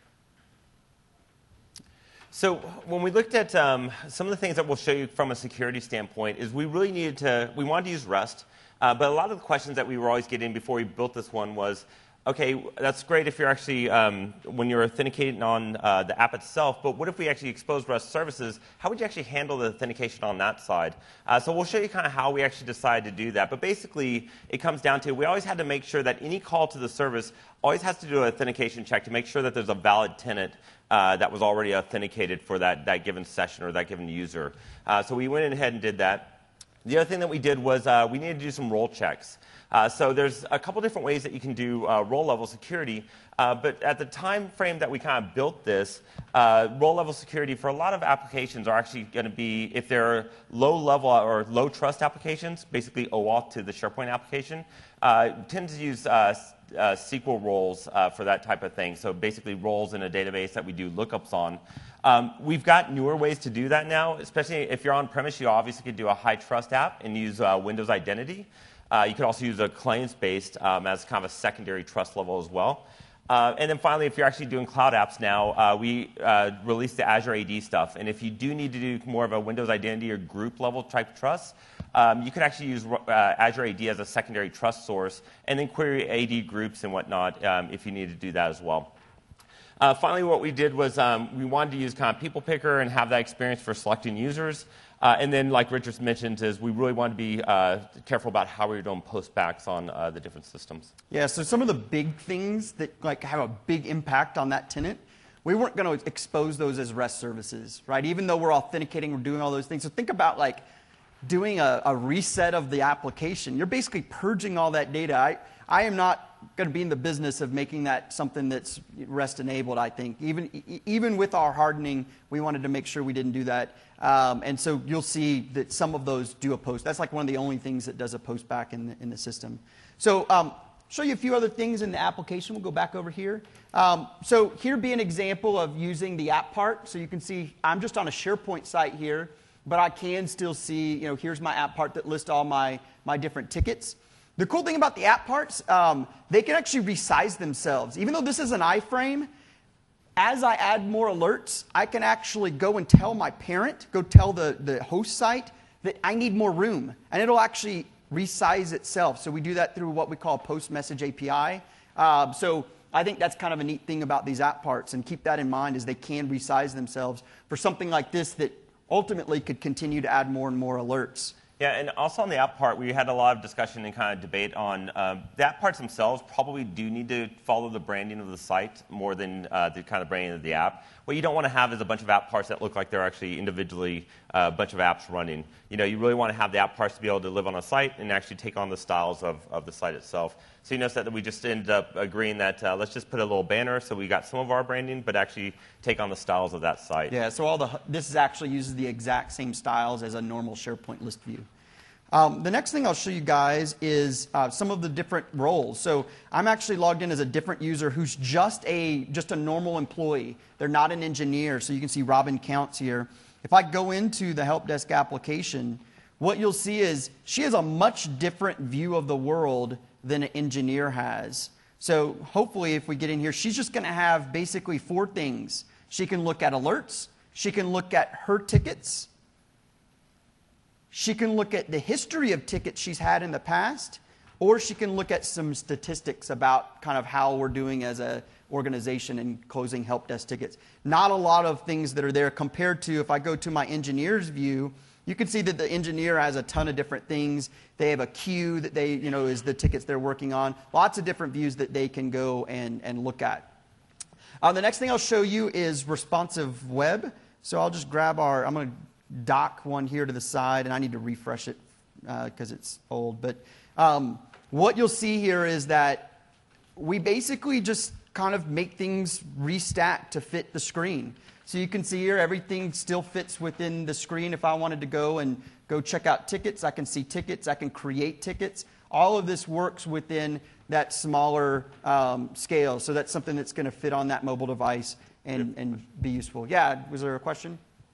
So when we looked at some of the things that we'll show you from a security standpoint is we wanted to use Rust, but a lot of the questions that we were always getting before we built this one was, okay, that's great if you're actually, when you're authenticating on the app itself, but what if we actually expose Rust services? How would you actually handle the authentication on that side? So we'll show you kind of how we actually decided to do that. But basically, it comes down to we always had to make sure that any call to the service always has to do an authentication check to make sure that there's a valid tenant that was already authenticated for that given session or that given user. So we went ahead and did that. The other thing that we did was we needed to do some role checks. So there's a couple different ways that you can do role-level security, but at the time frame that we kind of built this, role-level security for a lot of applications are actually going to be, if they're low-level or low-trust applications, basically OAuth to the SharePoint application, tend to use SQL roles for that type of thing. So basically roles in a database that we do lookups on. We've got newer ways to do that now, especially if you're on-premise, you obviously could do a high-trust app and use Windows Identity. You could also use a claims-based as kind of a secondary trust level as well. And then finally, if you're actually doing cloud apps now, we released the Azure AD stuff. And if you do need to do more of a Windows Identity or group level type trust, you could actually use Azure AD as a secondary trust source and then query AD groups and whatnot if you need to do that as well. Finally, what we did was we wanted to use kind of People Picker and have that experience for selecting users. And then, like Richard mentioned, is we really want to be careful about how we're doing postbacks on the different systems. Yeah, so some of the big things that have a big impact on that tenant, we weren't going to expose those as REST services, right? Even though we're authenticating, we're doing all those things. So think about doing a reset of the application. You're basically purging all that data. I am not going to be in the business of making that something that's REST enabled, I think. Even with our hardening, we wanted to make sure we didn't do that. And so you'll see that some of those do a post. That's one of the only things that does a post back in the system. So show you a few other things in the application. We'll go back over here. So here be an example of using the app part. So you can see I'm just on a SharePoint site here, but I can still see, here's my app part that lists all my different tickets. The cool thing about the app parts, they can actually resize themselves. Even though this is an iframe, as I add more alerts, I can actually go and tell my parent, go tell the host site that I need more room. And it'll actually resize itself. So we do that through what we call Post Message API. So I think that's kind of a neat thing about these app parts, and keep that in mind as they can resize themselves for something like this that ultimately could continue to add more and more alerts. Yeah, and also on the app part, we had a lot of discussion and kind of debate on the app parts themselves probably do need to follow the branding of the site more than the kind of branding of the app. What you don't want to have is a bunch of app parts that look like they're actually individually a bunch of apps running. You know, you really want to have the app parts to be able to live on a site and actually take on the styles of the site itself. So you notice that we just ended up agreeing that let's just put a little banner so we got some of our branding, but actually take on the styles of that site. Yeah, so this is actually uses the exact same styles as a normal SharePoint list view. The next thing I'll show you guys is some of the different roles. So I'm actually logged in as a different user who's just a normal employee. They're not an engineer, so you can see Robin Counts here. If I go into the help desk application, what you'll see is she has a much different view of the world than an engineer has. So hopefully if we get in here, she's just going to have basically 4 things. She can look at alerts. She can look at her tickets. She can look at the history of tickets she's had in the past, or she can look at some statistics about kind of how we're doing as an organization in closing help desk tickets. Not a lot of things that are there compared to if I go to my engineer's view. You can see that the engineer has a ton of different things. They have a queue that they, is the tickets they're working on. Lots of different views that they can go and look at. The next thing I'll show you is responsive web. So I'll just grab I'm going to dock one here to the side, and I need to refresh it because it's old. But what you'll see here is that we basically just kind of make things restack to fit the screen. So you can see here everything still fits within the screen. If I wanted to go check out tickets, I can see tickets. I can create tickets. All of this works within that smaller scale. So that's something that's going to fit on that mobile device and be useful. Yeah, was there a question?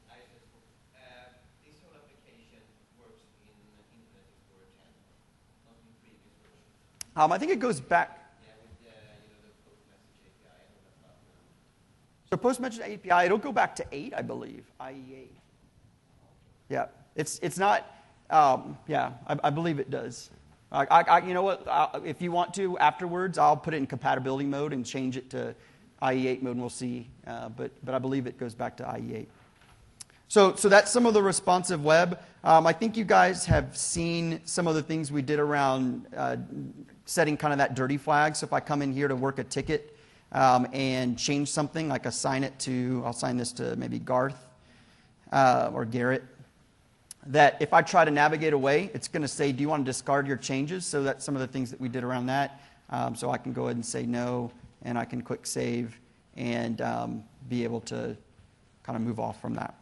This whole application works in Internet Explorer 10, not in previous versions. I think it goes back. Yeah, with the post message API and all that stuff. So post message API, it'll go back to 8, I believe, IE 8. Yeah, it's not. I believe it does. You know what? If you want to, afterwards, I'll put it in compatibility mode and change it to IE 8 mode, and we'll see. But I believe it goes back to IE 8. So that's some of the responsive web. I think you guys have seen some of the things we did around setting kind of that dirty flag. So if I come in here to work a ticket and change something, like I'll sign this to maybe Garth or Garrett, that if I try to navigate away, it's going to say, do you want to discard your changes? So that's some of the things that we did around that. So I can go ahead and say no, and I can click save and be able to kind of move off from that.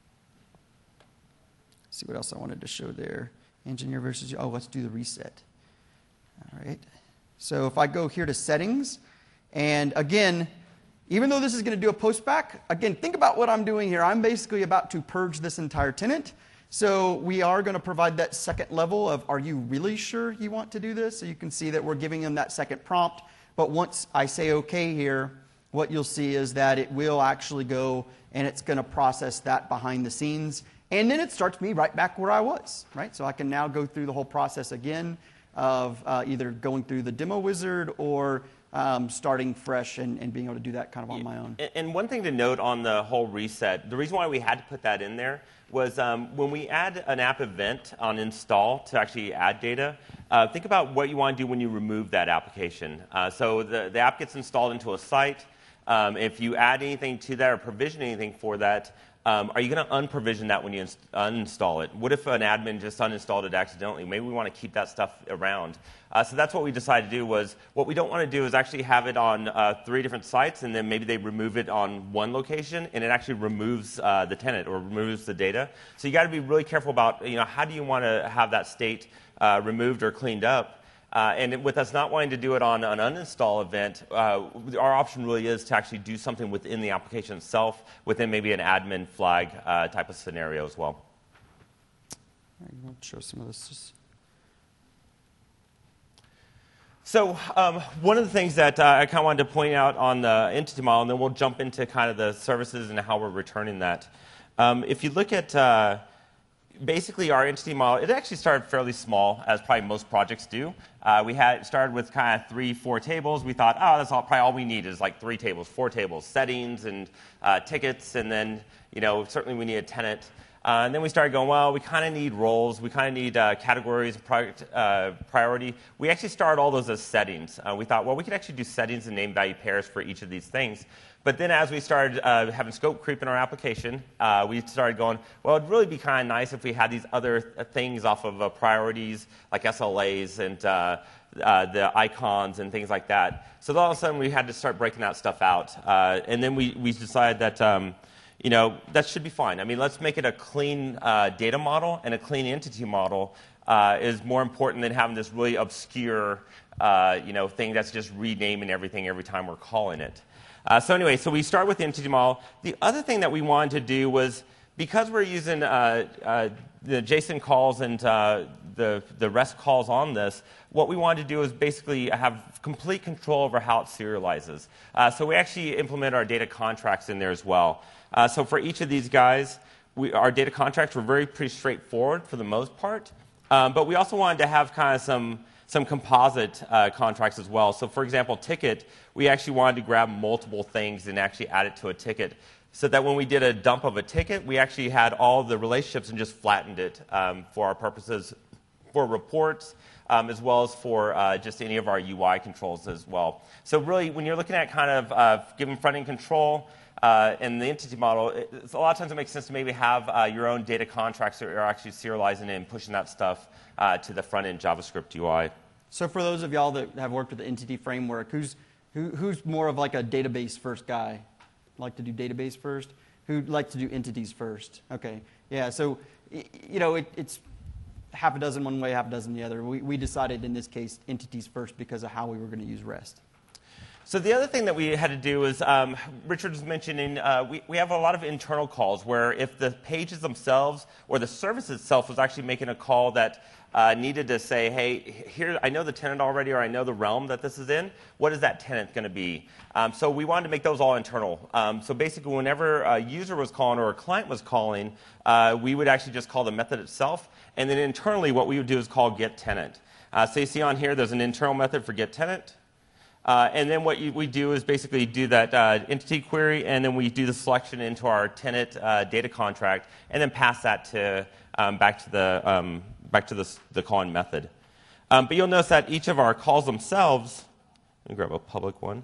See what else I wanted to show there. Engineer versus, let's do the reset. All right. So if I go here to settings, and again, even though this is going to do a postback, again, think about what I'm doing here. I'm basically about to purge this entire tenant. So we are going to provide that second level of, are you really sure you want to do this? So you can see that we're giving them that second prompt. But once I say OK here, what you'll see is that it will actually go and it's going to process that behind the scenes. And then it starts me right back where I was, right? So I can now go through the whole process again of either going through the demo wizard or starting fresh and being able to do that kind of on my own. And one thing to note on the whole reset, the reason why we had to put that in there was when we add an app event on install to actually add data, think about what you want to do when you remove that application. So the app gets installed into a site. If you add anything to that or provision anything for that, are you going to unprovision that when you uninstall it? What if an admin just uninstalled it accidentally? Maybe we want to keep that stuff around. So that's what we decided to do was, what we don't want to do is actually have it on 3 different sites, and then maybe they remove it on one location, and it actually removes the tenant or removes the data. So you got to be really careful about, how do you want to have that state removed or cleaned up? And with us not wanting to do it on an uninstall event, our option really is to actually do something within the application itself, within maybe an admin flag type of scenario as well. I want to show some of this. So one of the things that I kind of wanted to point out on the entity model, and then we'll jump into kind of the services and how we're returning that. If you look at basically our entity model, it actually started fairly small, as probably most projects do. We had started with kind of 3, 4 tables. We thought, oh, that's probably all we need is like 3 tables, 4 tables, settings and tickets, and then certainly we need a tenant. And then we started going, well, we kind of need roles. We kind of need categories, project priority. We actually started all those as settings. We thought, well, we could actually do settings and name value pairs for each of these things. But then as we started having scope creep in our application, we started going, well, it'd really be kind of nice if we had these other things off of priorities, like SLAs and the icons and things like that. So all of a sudden, we had to start breaking that stuff out. And then we decided that that should be fine. I mean, let's make it a clean data model, and a clean entity model is more important than having this really obscure thing that's just renaming everything every time we're calling it. So we start with the entity model. The other thing that we wanted to do was, because we're using the JSON calls and the REST calls on this, what we wanted to do is basically have complete control over how it serializes. So we actually implement our data contracts in there as well. So for each of these guys, our data contracts were pretty straightforward for the most part, but we also wanted to have kind of some composite contracts as well. So for example, ticket, we actually wanted to grab multiple things and actually add it to a ticket, so that when we did a dump of a ticket, we actually had all the relationships and just flattened it for our purposes, for reports, as well as for just any of our UI controls as well. So really, when you're looking at kind of giving front-end control, in the entity model, a lot of times it makes sense to maybe have your own data contracts that are actually serializing it and pushing that stuff to the front-end JavaScript UI. So for those of y'all that have worked with the entity framework, who's more of like a database first guy? Like to do database first? Who'd like to do entities first? Okay, yeah. So it's half a dozen one way, half a dozen the other. We decided in this case entities first because of how we were going to use REST. So the other thing that we had to do is, Richard was mentioning, we have a lot of internal calls where if the pages themselves or the service itself was actually making a call that needed to say, hey, here, I know the tenant already, or I know the realm that this is in, what is that tenant going to be? So we wanted to make those all internal. So basically, whenever a user was calling or a client was calling, we would actually just call the method itself. And then internally, what we would do is call getTenant. So you see on here, there's an internal method for getTenant. And then what we do is basically do that entity query, and then we do the selection into our tenant data contract, and then pass that to back to the calling method. But you'll notice that each of our calls themselves, let me grab a public one,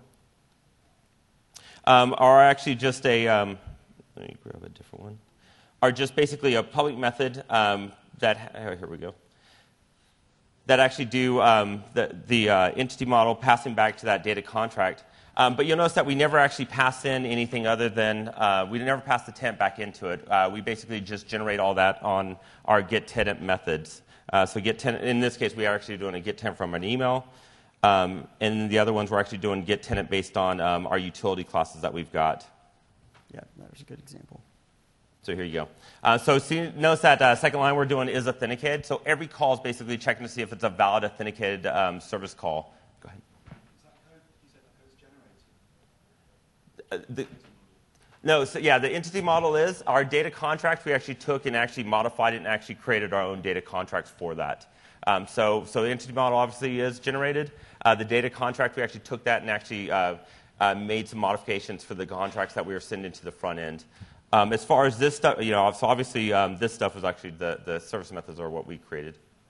are actually just a let me grab a different one, are just basically a public method here we go. That actually do the entity model passing back to that data contract. But you'll notice that we never actually pass in anything other than, we never pass the tenant back into it. We basically just generate all that on our getTenant methods. So getTenant, in this case, we are actually doing a getTenant from an email. And the other ones, we're actually doing getTenant based on our utility classes that we've got. Yeah, that was a good example. So here you go. So notice that second line we're doing is authenticated. So every call is basically checking to see if it's a valid authenticated service call. Go ahead. Is that code, you said that code's generated? No, so yeah, the entity model is our data contract. We actually took and actually modified it and actually created our own data contracts for that. So the entity model obviously is generated. The data contract, we actually took that and actually made some modifications for the contracts that we were sending to the front end. As far as this stuff, so obviously this stuff is actually the service methods are what we created.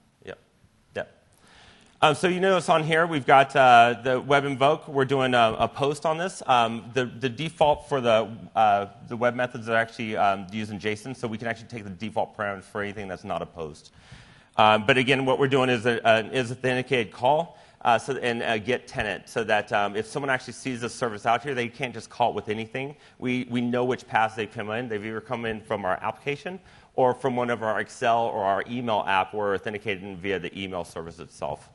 So you notice on here we've got the web invoke. We're doing a post on this. The default for the web methods are actually using JSON, so we can actually take the default parameters for anything that's not a post. But again, what we're doing is authenticated call. And getTenant, so that if someone actually sees this service out here, they can't just call it with anything. We know which paths they've come in. They've either come in from our application or from one of our Excel or our email app, or authenticated via the email service itself.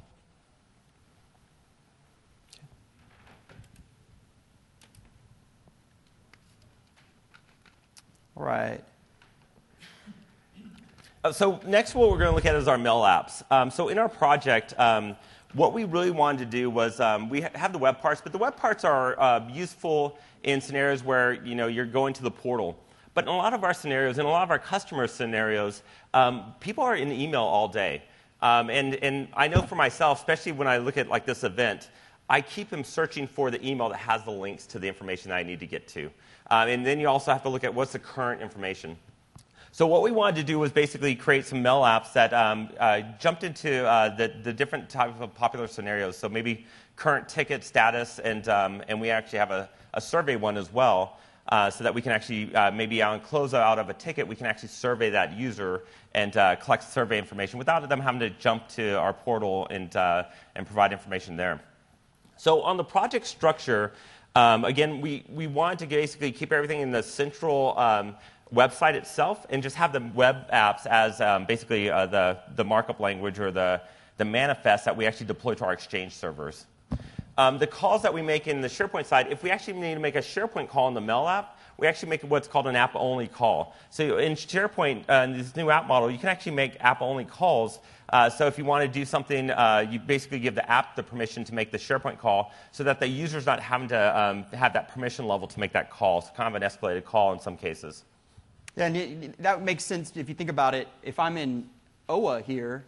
All right. So next, what we're going to look at is our mail apps. So in our project, what we really wanted to do was we have the web parts, but the web parts are useful in scenarios where you're going to the portal. But in a lot of our scenarios, in a lot of our customer scenarios, people are in email all day. And I know for myself, especially when I look at like this event, I keep them searching for the email that has the links to the information that I need to get to. And then you also have to look at what's the current information. So what we wanted to do was basically create some mail apps that jumped into the different types of popular scenarios. So maybe current ticket status, and we actually have a survey one as well, so that we can actually maybe on close out of a ticket, we can actually survey that user and collect survey information without them having to jump to our portal and provide information there. So on the project structure, again, we wanted to basically keep everything in the central website itself and just have the web apps as basically the markup language or the manifest that we actually deploy to our Exchange servers. The calls that we make in the SharePoint side, if we actually need to make a SharePoint call in the Mail app, we actually make what's called an app-only call. So in SharePoint, in this new app model, you can actually make app-only calls. So if you want to do something, you basically give the app the permission to make the SharePoint call so that the user's not having to have that permission level to make that call. So kind of an escalated call in some cases. Yeah, and that makes sense if you think about it. If I'm in OWA here,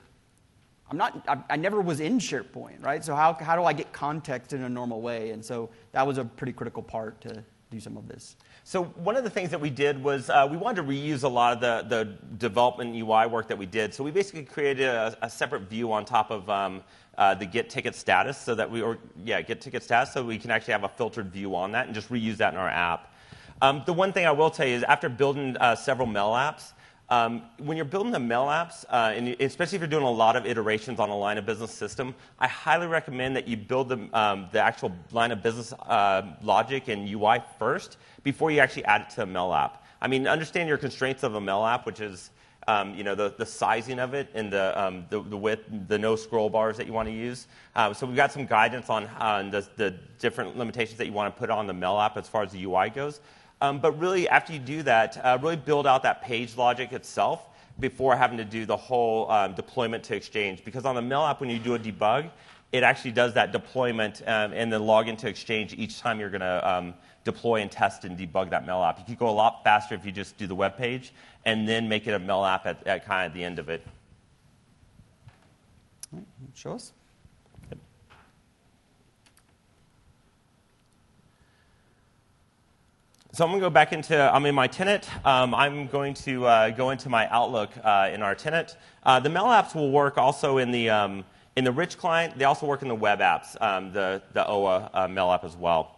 I never was in SharePoint, right? So how do I get context in a normal way? And so that was a pretty critical part to do some of this. So one of the things that we did was we wanted to reuse a lot of the development UI work that we did. So we basically created a separate view on top of the get ticket status, so that get ticket status, so we can actually have a filtered view on that and just reuse that in our app. The one thing I will tell you is after building several mail apps, when you're building the mail apps, and especially if you're doing a lot of iterations on a line of business system, I highly recommend that you build the actual line of business logic and UI first before you actually add it to a mail app. I mean, understand your constraints of a mail app, which is the sizing of it and the width, the no scroll bars that you want to use. So we've got some guidance on the different limitations that you want to put on the mail app as far as the UI goes. But really, after you do that, really build out that page logic itself before having to do the whole deployment to Exchange. Because on the mail app, when you do a debug, it actually does that deployment and then log into Exchange each time you're going to deploy and test and debug that mail app. You could go a lot faster if you just do the web page and then make it a mail app at kind of the end of it. Show us. So I'm going to go back I'm in my tenant. I'm going to go into my Outlook in our tenant. The mail apps will work also in the rich client. They also work in the web apps, the OWA mail app as well.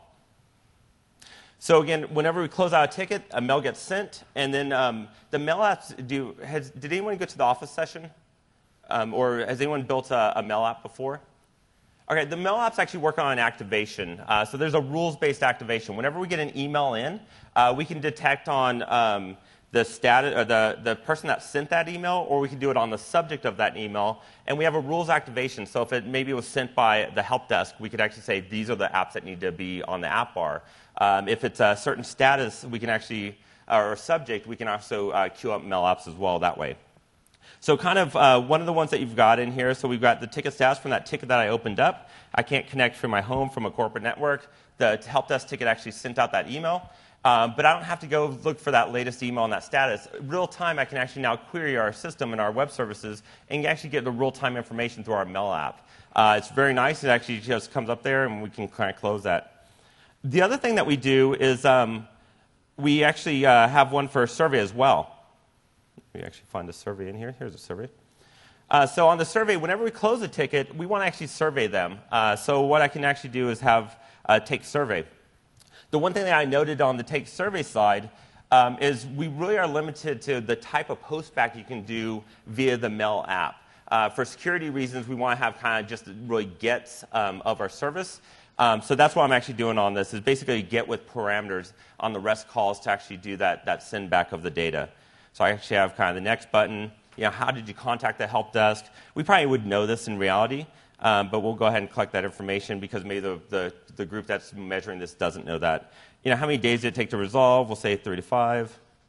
So again, whenever we close out a ticket, a mail gets sent, and then the mail apps did anyone go to the Office session? Or has anyone built a mail app before? Okay, the mail apps actually work on an activation. So there's a rules-based activation. Whenever we get an email in, we can detect on the status or the person that sent that email, or we can do it on the subject of that email. And we have a rules activation. So if maybe it was sent by the help desk, we could actually say these are the apps that need to be on the app bar. If it's a certain status, we can actually, or subject, we can also queue up mail apps as well that way. So kind of one of the ones that you've got in here, so we've got the ticket status from that ticket that I opened up. I can't connect from my home from a corporate network. The help desk ticket actually sent out that email. But I don't have to go look for that latest email on that status. Real time, I can actually now query our system and our web services and actually get the real-time information through our mail app. It's very nice. It actually just comes up there, and we can kind of close that. The other thing that we do is we actually have one for a survey as well. We actually find a survey in here. Here's a survey. So on the survey, whenever we close a ticket, we want to actually survey them. So what I can actually do is have take survey. The one thing that I noted on the take survey side is we really are limited to the type of postback you can do via the mail app. For security reasons, we want to have kind of just really gets of our service. So that's what I'm actually doing on this is basically get with parameters on the REST calls to actually do that send back of the data. So I actually have kind of the next button. How did you contact the help desk? We probably would know this in reality, but we'll go ahead and collect that information because maybe the group that's measuring this doesn't know that. How many days did it take to resolve? We'll say 3 to 5.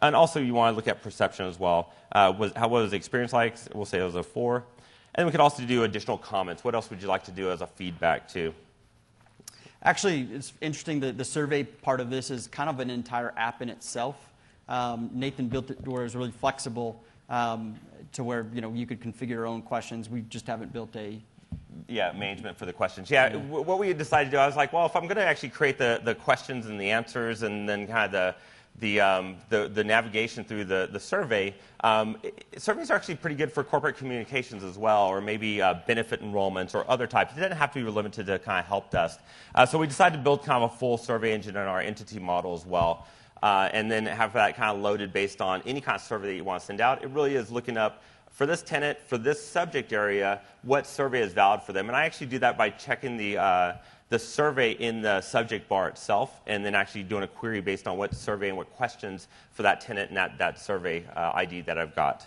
And also, you want to look at perception as well. What was the experience like? We'll say it was a 4. And we could also do additional comments. What else would you like to do as a feedback too? Actually, it's interesting that the survey part of this is kind of an entire app in itself. Nathan built it where it was really flexible to where you could configure your own questions. We just haven't built a management for the questions. What we decided to do, I was like, well, if I'm going to actually create the questions and the answers and then kind of the navigation through the survey, surveys are actually pretty good for corporate communications as well, or maybe benefit enrollments or other types. It doesn't have to be limited to kind of help desk. So we decided to build kind of a full survey engine in our entity model as well, and then have that kind of loaded based on any kind of survey that you want to send out. It really is looking up, for this tenant, for this subject area, what survey is valid for them. And I actually do that by checking the survey in the subject bar itself, and then actually doing a query based on what survey and what questions for that tenant and that survey ID that I've got.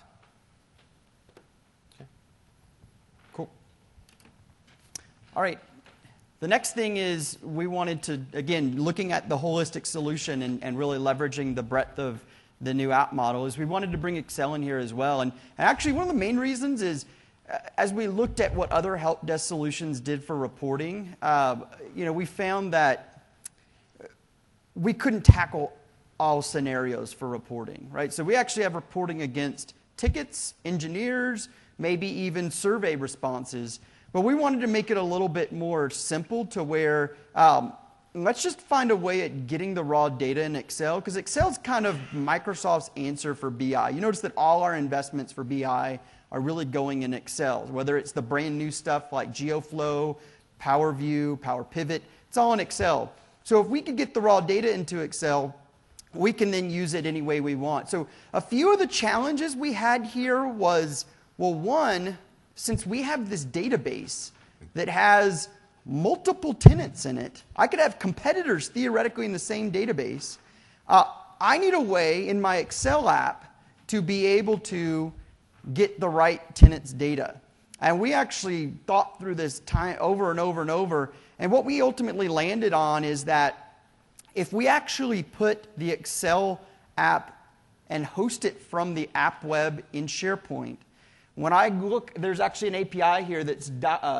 Okay. Cool. All right. The next thing is we wanted to, again, looking at the holistic solution and really leveraging the breadth of the new app model, is we wanted to bring Excel in here as well. And actually, one of the main reasons is, as we looked at what other help desk solutions did for reporting, we found that we couldn't tackle all scenarios for reporting, right? So we actually have reporting against tickets, engineers, maybe even survey responses. But we wanted to make it a little bit more simple to where let's just find a way at getting the raw data in Excel, because Excel's kind of Microsoft's answer for BI. You notice that all our investments for BI are really going in Excel, whether it's the brand new stuff like GeoFlow, Power View, Power Pivot, it's all in Excel. So if we could get the raw data into Excel, we can then use it any way we want. So a few of the challenges we had here was, well, one, since we have this database that has multiple tenants in it, I could have competitors theoretically in the same database. I need a way in my Excel app to be able to get the right tenant's data. And we actually thought through this time over and over and over. And what we ultimately landed on is that if we actually put the Excel app and host it from the app web in SharePoint, when I look, there's actually an API here that's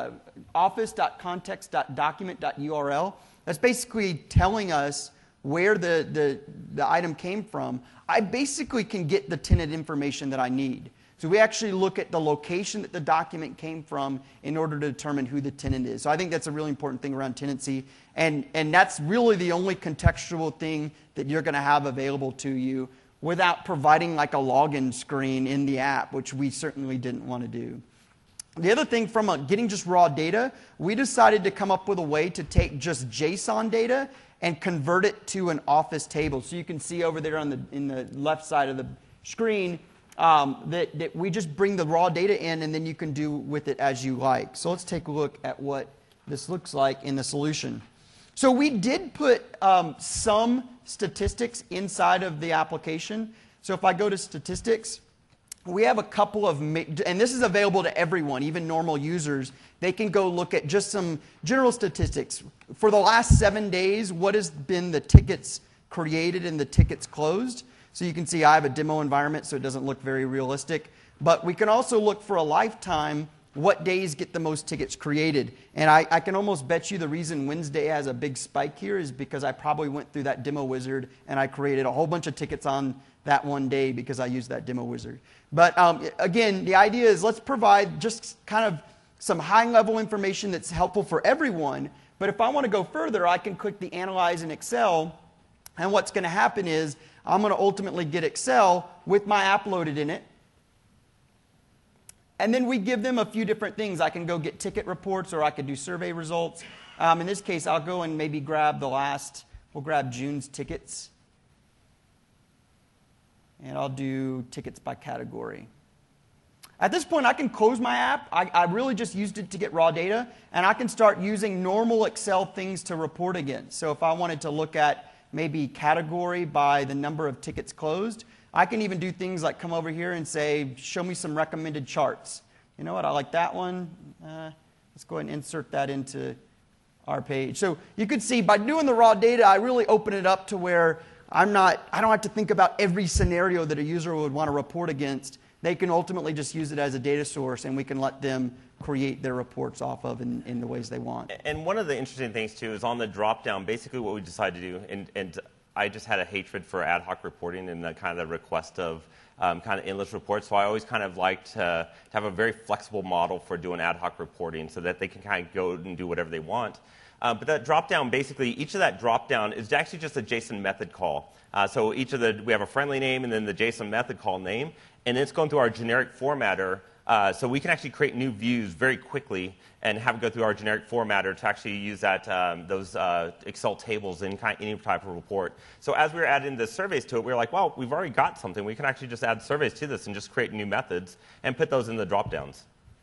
office.context.document.url. That's basically telling us where the item came from. I basically can get the tenant information that I need. So we actually look at the location that the document came from in order to determine who the tenant is. So I think that's a really important thing around tenancy. And that's really the only contextual thing that you're going to have available to you without providing like a login screen in the app, which we certainly didn't want to do. The other thing from getting just raw data, we decided to come up with a way to take just JSON data and convert it to an Office table. So you can see over there in the left side of the screen that we just bring the raw data in, and then you can do with it as you like. So let's take a look at what this looks like in the solution. So we did put some statistics inside of the application. So if I go to statistics, we have a couple of, and this is available to everyone, even normal users. They can go look at just some general statistics. For the last 7 days, what has been the tickets created and the tickets closed? So you can see I have a demo environment, so it doesn't look very realistic. But we can also look for a lifetime, what days get the most tickets created. And I can almost bet you the reason Wednesday has a big spike here is because I probably went through that demo wizard and I created a whole bunch of tickets on that one day because I used that demo wizard. But again, the idea is let's provide just kind of some high-level information that's helpful for everyone. But if I want to go further, I can click the Analyze in Excel. And what's going to happen is I'm going to ultimately get Excel with my app loaded in it. And then we give them a few different things. I can go get ticket reports, or I could do survey results. In this case, I'll go and maybe grab we'll grab June's tickets. And I'll do tickets by category. At this point, I can close my app. I really just used it to get raw data. And I can start using normal Excel things to report against. So if I wanted to look at maybe category by the number of tickets closed, I can even do things like come over here and say, show me some recommended charts. You know what, I like that one. Let's go ahead and insert that into our page. So you could see by doing the raw data, I really open it up to where I don't have to think about every scenario that a user would want to report against. They can ultimately just use it as a data source, and we can let them create their reports off of in the ways they want. And one of the interesting things, too, is on the drop-down, basically what we decided to do, and I just had a hatred for ad hoc reporting and the kind of the request of kind of endless reports. So I always kind of like to have a very flexible model for doing ad hoc reporting so that they can kind of go and do whatever they want. But that drop-down, basically, each of that drop-down is actually just a JSON method call. So we have a friendly name and then the JSON method call name, and it's going through our generic formatter. So we can actually create new views very quickly and have it go through our generic formatter to actually use that those Excel tables in any type of report. So as we were adding the surveys to it, we were like, well, we've already got something. We can actually just add surveys to this and just create new methods and put those in the drop-downs.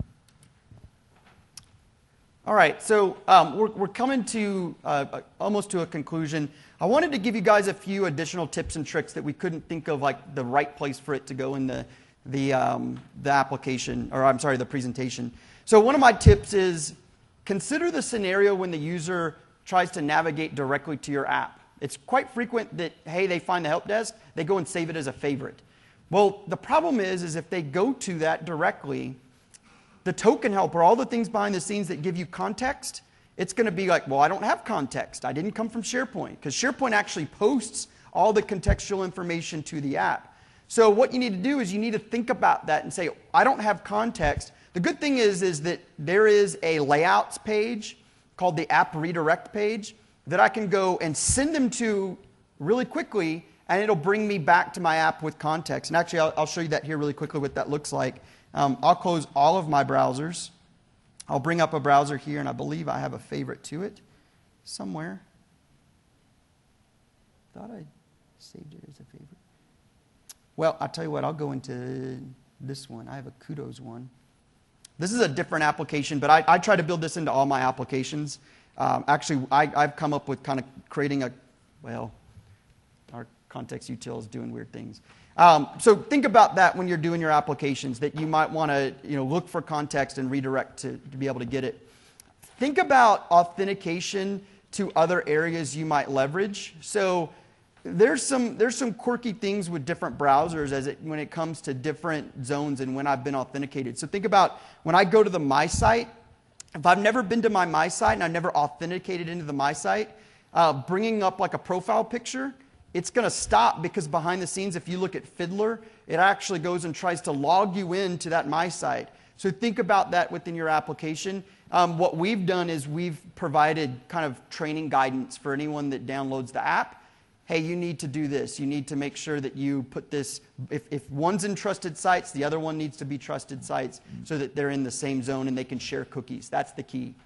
All right, so we're coming to almost to a conclusion. I wanted to give you guys a few additional tips and tricks that we couldn't think of, like the right place for it to go in the application, or I'm sorry, the presentation. So one of my tips is consider the scenario when the user tries to navigate directly to your app. It's quite frequent that, hey, they find the help desk, they go and save it as a favorite. Well, the problem is if they go to that directly, the token helper, all the things behind the scenes that give you context, it's going to be like, well, I don't have context. I didn't come from SharePoint, because SharePoint actually posts all the contextual information to the app. So what you need to do is you need to think about that and say, I don't have context. The good thing is that there is a layouts page called the app redirect page that I can go and send them to really quickly, and it'll bring me back to my app with context. And actually, I'll show you that here really quickly, what that looks like. I'll close all of my browsers. I'll bring up a browser here, and I believe I have a favorite to it somewhere. Thought I saved it as a favorite. Well, I'll tell you what, I'll go into this one. I have a Kudos one. This is a different application, but I try to build this into all my applications. Actually, I've come up with kind of creating our context util is doing weird things. So think about that when you're doing your applications, that you might want to look for context and redirect to be able to get it. Think about authentication to other areas you might leverage. So there's some quirky things with different browsers when it comes to different zones and when I've been authenticated. So think about when I go to the My Site. If I've never been to my My Site and I've never authenticated into the My Site, bringing up like a profile picture, it's going to stop, because behind the scenes, if you look at Fiddler, it actually goes and tries to log you into that My Site. So think about that within your application. What we've done is we've provided kind of training guidance for anyone that downloads the app. Hey, you need to do this. You need to make sure that you put this, if one's in trusted sites, the other one needs to be trusted sites so that they're in the same zone and they can share cookies. That's the key.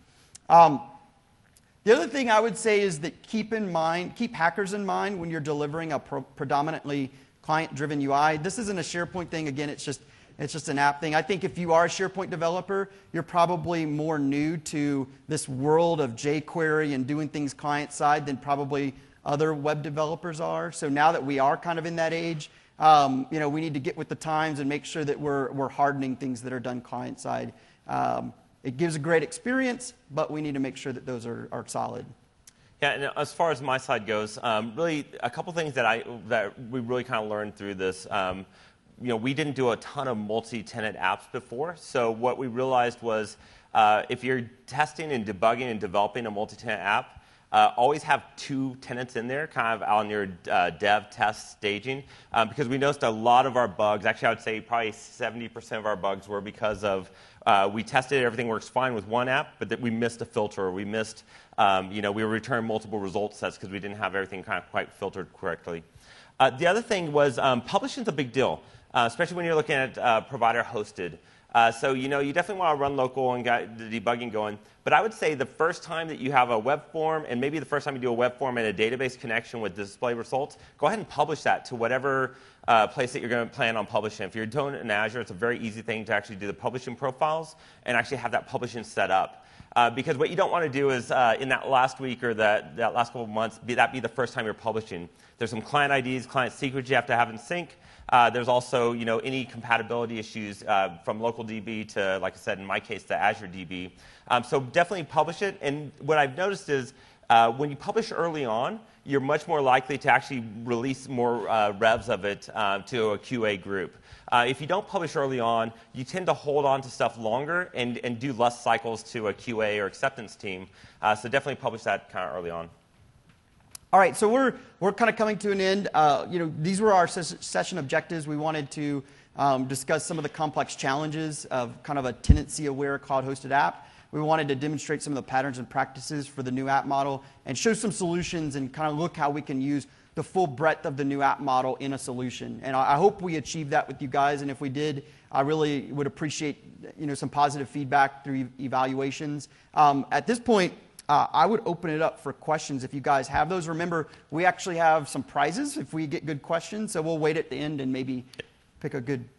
The other thing I would say is that keep hackers in mind when you're delivering a predominantly client-driven UI. This isn't a SharePoint thing. Again, it's just an app thing. I think if you are a SharePoint developer, you're probably more new to this world of jQuery and doing things client-side than probably other web developers are. So now that we are kind of in that age, we need to get with the times and make sure that we're hardening things that are done client-side. It gives a great experience, but we need to make sure that those are solid. Yeah, and as far as my side goes, really a couple things that we really kind of learned through this. We didn't do a ton of multi-tenant apps before, so what we realized was if you're testing and debugging and developing a multi-tenant app, always have 2 tenants in there, kind of on your dev test staging, because we noticed a lot of our bugs, actually I would say probably 70% of our bugs were because of we tested everything works fine with one app, but that we missed a filter, or we missed, we returned multiple result sets because we didn't have everything kind of quite filtered correctly. The other thing was publishing is a big deal, especially when you're looking at provider hosted. So you definitely want to run local and get the debugging going. But I would say the first time that you have a web form, and maybe the first time you do a web form and a database connection with display results, go ahead and publish that to whatever place that you're going to plan on publishing. If you're doing it in Azure, it's a very easy thing to actually do the publishing profiles and actually have that publishing set up. Because what you don't want to do is in that last week or that last couple of months, that be the first time you're publishing. There's some client IDs, client secrets you have to have in sync. There's also, any compatibility issues from local DB to, like I said, in my case, the Azure DB. So definitely publish it. And what I've noticed is When you publish early on, you're much more likely to actually release more revs of it to a QA group. If you don't publish early on, you tend to hold on to stuff longer and do less cycles to a QA or acceptance team. So definitely publish that kind of early on. All right, so we're kind of coming to an end. These were our session objectives. We wanted to discuss some of the complex challenges of kind of a tenancy-aware cloud-hosted app. We wanted to demonstrate some of the patterns and practices for the new app model and show some solutions and kind of look how we can use the full breadth of the new app model in a solution. And I hope we achieved that with you guys. And if we did, I really would appreciate some positive feedback through evaluations. At this point, I would open it up for questions if you guys have those. Remember, we actually have some prizes if we get good questions. So we'll wait at the end and maybe pick a good.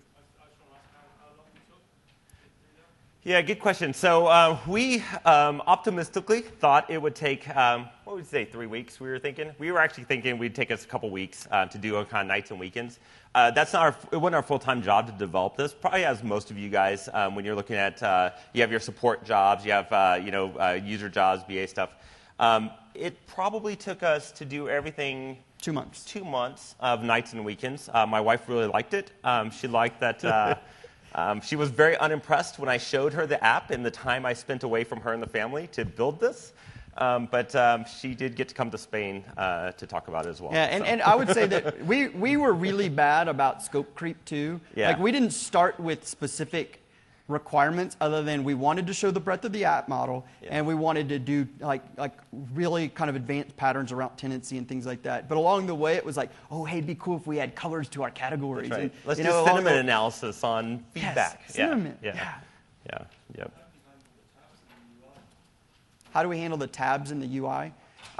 Yeah, good question. So we optimistically thought it would take, what would we say, 3 weeks, we were thinking? We were actually thinking we'd take us a couple weeks to do a kind of nights and weekends. It wasn't our full-time job to develop this, probably as most of you guys, when you're looking at, you have your support jobs, you have user jobs, BA stuff. It probably took us to do everything 2 months. 2 months of nights and weekends. My wife really liked it. She liked that. She was very unimpressed when I showed her the app and the time I spent away from her and the family to build this. But she did get to come to Spain to talk about it as well. Yeah, and I would say that we were really bad about scope creep too. Yeah. Like we didn't start with specific requirements other than we wanted to show the breadth of the app model, and we wanted to do like really kind of advanced patterns around tenancy and things like that. But along the way, it was like, oh, hey, it'd be cool if we had colors to our categories. That's right. And, Let's do sentiment analysis on feedback. Yes, sentiment. Yeah. Yep. How do we handle the tabs in the UI?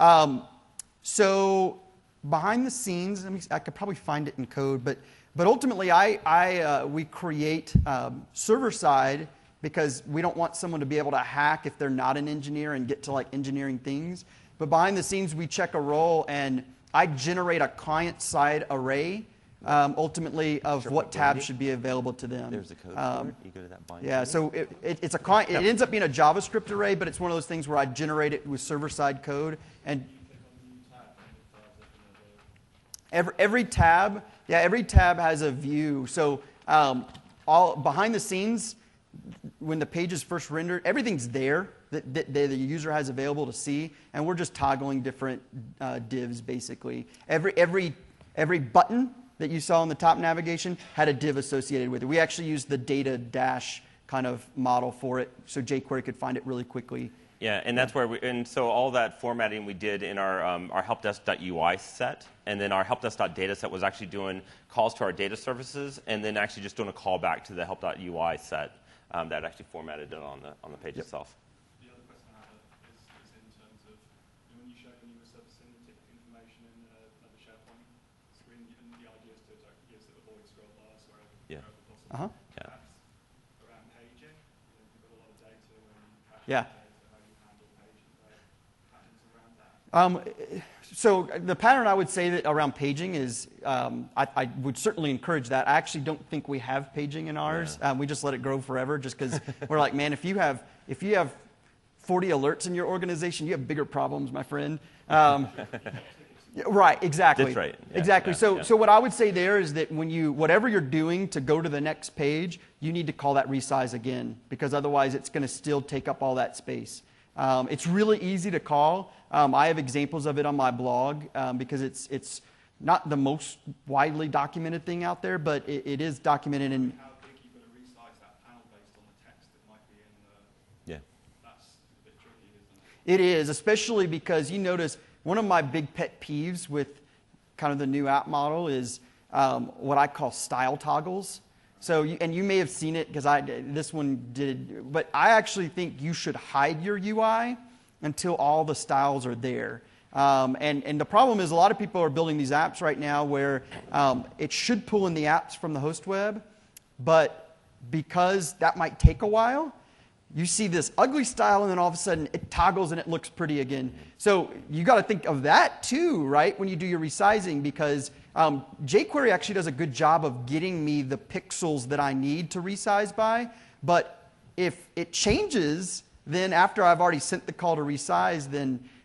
So behind the scenes, I could probably find it in code, but ultimately we create server side because we don't want someone to be able to hack if they're not an engineer and get to like engineering things. But behind the scenes, we check a role and I generate a client side array ultimately of what tabs should be available to them. There's the code for it. You go to that bind. Yeah, so it's a client. It ends up being a JavaScript array, but it's one of those things where I generate it with server-side code. And every tab has a view. So all behind the scenes, when the page is first rendered, everything's there that the user has available to see, and we're just toggling different divs basically. Every button that you saw in the top navigation had a div associated with it. We actually used the data dash kind of model for it, so jQuery could find it really quickly. Yeah, and that's where so all that formatting we did in our helpdesk.ui set, and then our helpdesk.data set was actually doing calls to our data services, and then actually just doing a callback to the help.ui set that actually formatted it on the page itself. The other question I had is in terms of when you showed when you were surfacing the ticket information in the SharePoint screen, and the idea is to use the void scroll bars wherever possible. Yeah. Around paging, you've got a lot of data and caching Yeah. data. How do you handle paging patterns around that? So the pattern I would say that around paging is, I would certainly encourage that. I actually don't think we have paging in ours. Yeah. We just let it grow forever just because we're like, man, if you have 40 alerts in your organization, you have bigger problems, my friend. Right, exactly. That's right. Yeah, exactly. yeah, So what I would say there is that whatever you're doing to go to the next page, you need to call that resize again, because otherwise it's going to still take up all that space. It's really easy to call. I have examples of it on my blog because it's not the most widely documented thing out there, but it is documented in. How big are you going to resize that panel based on the text that might be in the... Yeah. That's a bit tricky, isn't it? It is, especially because you notice one of my big pet peeves with kind of the new app model is what I call style toggles. So, you may have seen it because this one did, but I actually think you should hide your UI until all the styles are there. And the problem is a lot of people are building these apps right now where it should pull in the apps from the host web, but because that might take a while, you see this ugly style and then all of a sudden it toggles and it looks pretty again. So you got to think of that too, right, when you do your resizing, because jQuery actually does a good job of getting me the pixels that I need to resize by, but if it changes, then after I've already sent the call to resize, then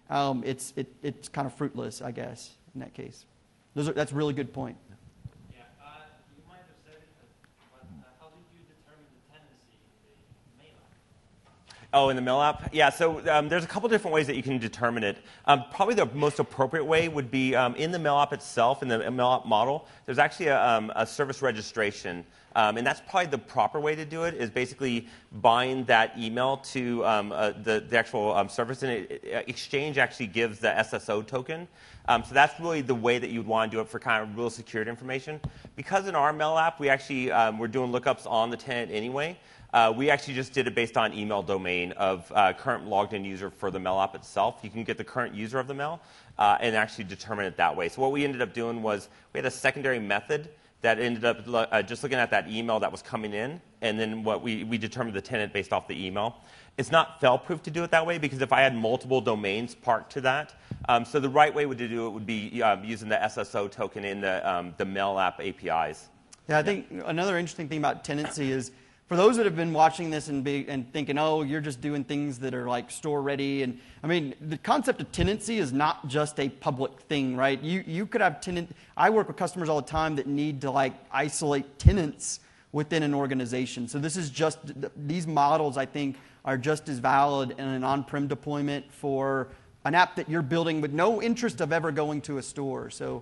it's kind of fruitless, I guess, in that case. That's a really good point. Yeah, you might have said it, but how did you determine the tendency in the mail app? Oh, in the mail app? Yeah, so there's a couple different ways that you can determine it. Probably the most appropriate way would be in the mail app itself, in the mail app model, there's actually a service registration. And that's probably the proper way to do it, is basically bind that email to the actual service. And Exchange actually gives the SSO token. So that's really the way that you would want to do it for kind of real secured information. Because in our mail app, we actually we're doing lookups on the tenant anyway. We actually just did it based on email domain of current logged in user for the mail app itself. You can get the current user of the mail and actually determine it that way. So what we ended up doing was we had a secondary method that ended up just looking at that email that was coming in, and then what we determined the tenant based off the email. It's not fail-proof to do it that way, because if I had multiple domains parked to that, so the right way to do it would be using the SSO token in the mail app APIs. Yeah, I think another interesting thing about tenancy is, for those that have been watching this and thinking, oh, you're just doing things that are like store ready, and I mean, the concept of tenancy is not just a public thing, right? You could have I work with customers all the time that need to like isolate tenants within an organization. So this is just, these models, I think, are just as valid in an on-prem deployment for an app that you're building with no interest of ever going to a store. So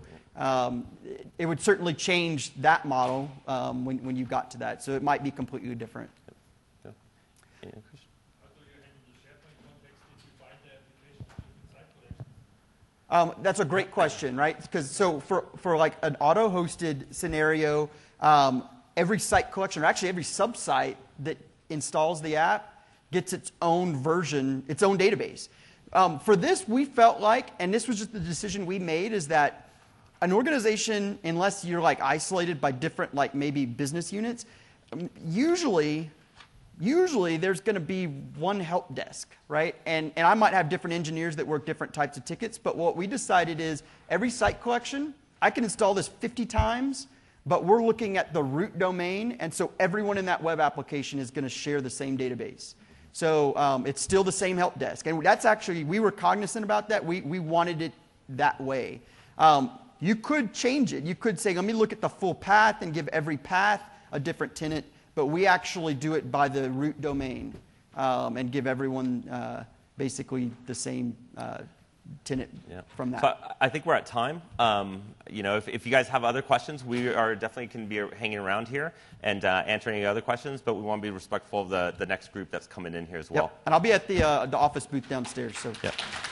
it would certainly change that model when you got to that. So it might be completely different. Yeah. Yeah, Christian? How do you handle the SharePoint context if you bind the application to site collection? That's a great question, right? Because so for like an auto-hosted scenario, every site collection, or actually every sub-site that installs the app gets its own version, its own database. For this, we felt like, and this was just the decision we made, is that an organization, unless you're like isolated by different like maybe business units, usually there's going to be one help desk, right? And I might have different engineers that work different types of tickets, but what we decided is every site collection, I can install this 50 times, but we're looking at the root domain, and so everyone in that web application is going to share the same database. So it's still the same help desk. And that's actually, we were cognizant about that. We wanted it that way. You could change it. You could say, let me look at the full path and give every path a different tenant, but we actually do it by the root domain and give everyone basically the same tenant from that. So I think we're at time. If you guys have other questions, we are definitely can be hanging around here and answering any other questions, but we want to be respectful of the next group that's coming in here as well. Yep. And I'll be at the office booth downstairs. So. Yep.